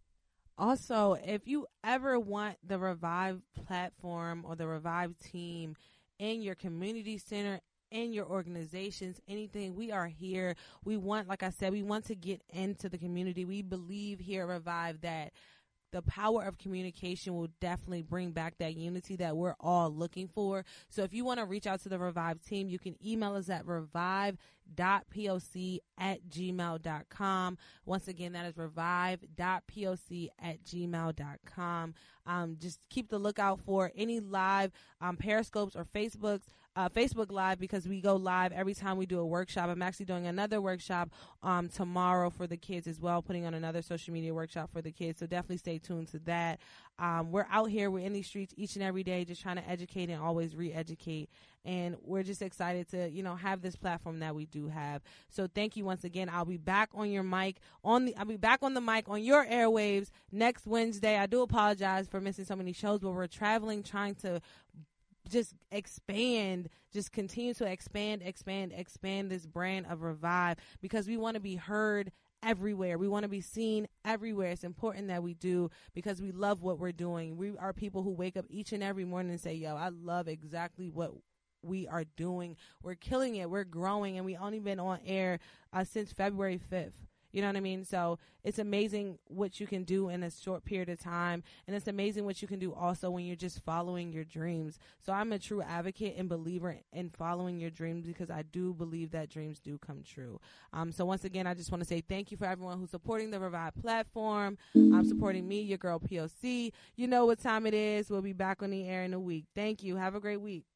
Also, if you ever want the Revive platform or the Revive team in your community center, in your organizations, anything, we are here. We want, like I said, we want to get into the community. We believe here at Revive that the power of communication will definitely bring back that unity that we're all looking for. So if you want to reach out to the Revive team, you can email us at revive dot poc at gmail dot com. Once again, that is revive dot poc at gmail dot com. Um, just keep the lookout for any live um, Periscopes or Facebooks. Uh, Facebook Live, because we go live every time we do a workshop. I'm actually doing another workshop um, tomorrow for the kids as well, putting on another social media workshop for the kids. So definitely stay tuned to that. Um, we're out here. We're in these streets each and every day just trying to educate and always re-educate. And we're just excited to, you know, have this platform that we do have. So thank you once again. I'll be back on your mic on the, I'll be back on the mic on your airwaves next Wednesday. I do apologize for missing so many shows, but we're traveling, trying to just expand, just continue to expand, expand, expand this brand of Revive, because we want to be heard everywhere. We want to be seen everywhere. It's important that we do, because we love what we're doing. We are people who wake up each and every morning and say, yo, I love exactly what we are doing. We're killing it. We're growing, and we only been on air uh, since February fifth. You know what I mean? So it's amazing what you can do in a short period of time. And it's amazing what you can do also when you're just following your dreams. So I'm a true advocate and believer in following your dreams, because I do believe that dreams do come true. Um, so once again, I just want to say thank you for everyone who's supporting the Revive platform. I'm supporting me, your girl P O C. You know what time it is. We'll be back on the air in a week. Thank you. Have a great week.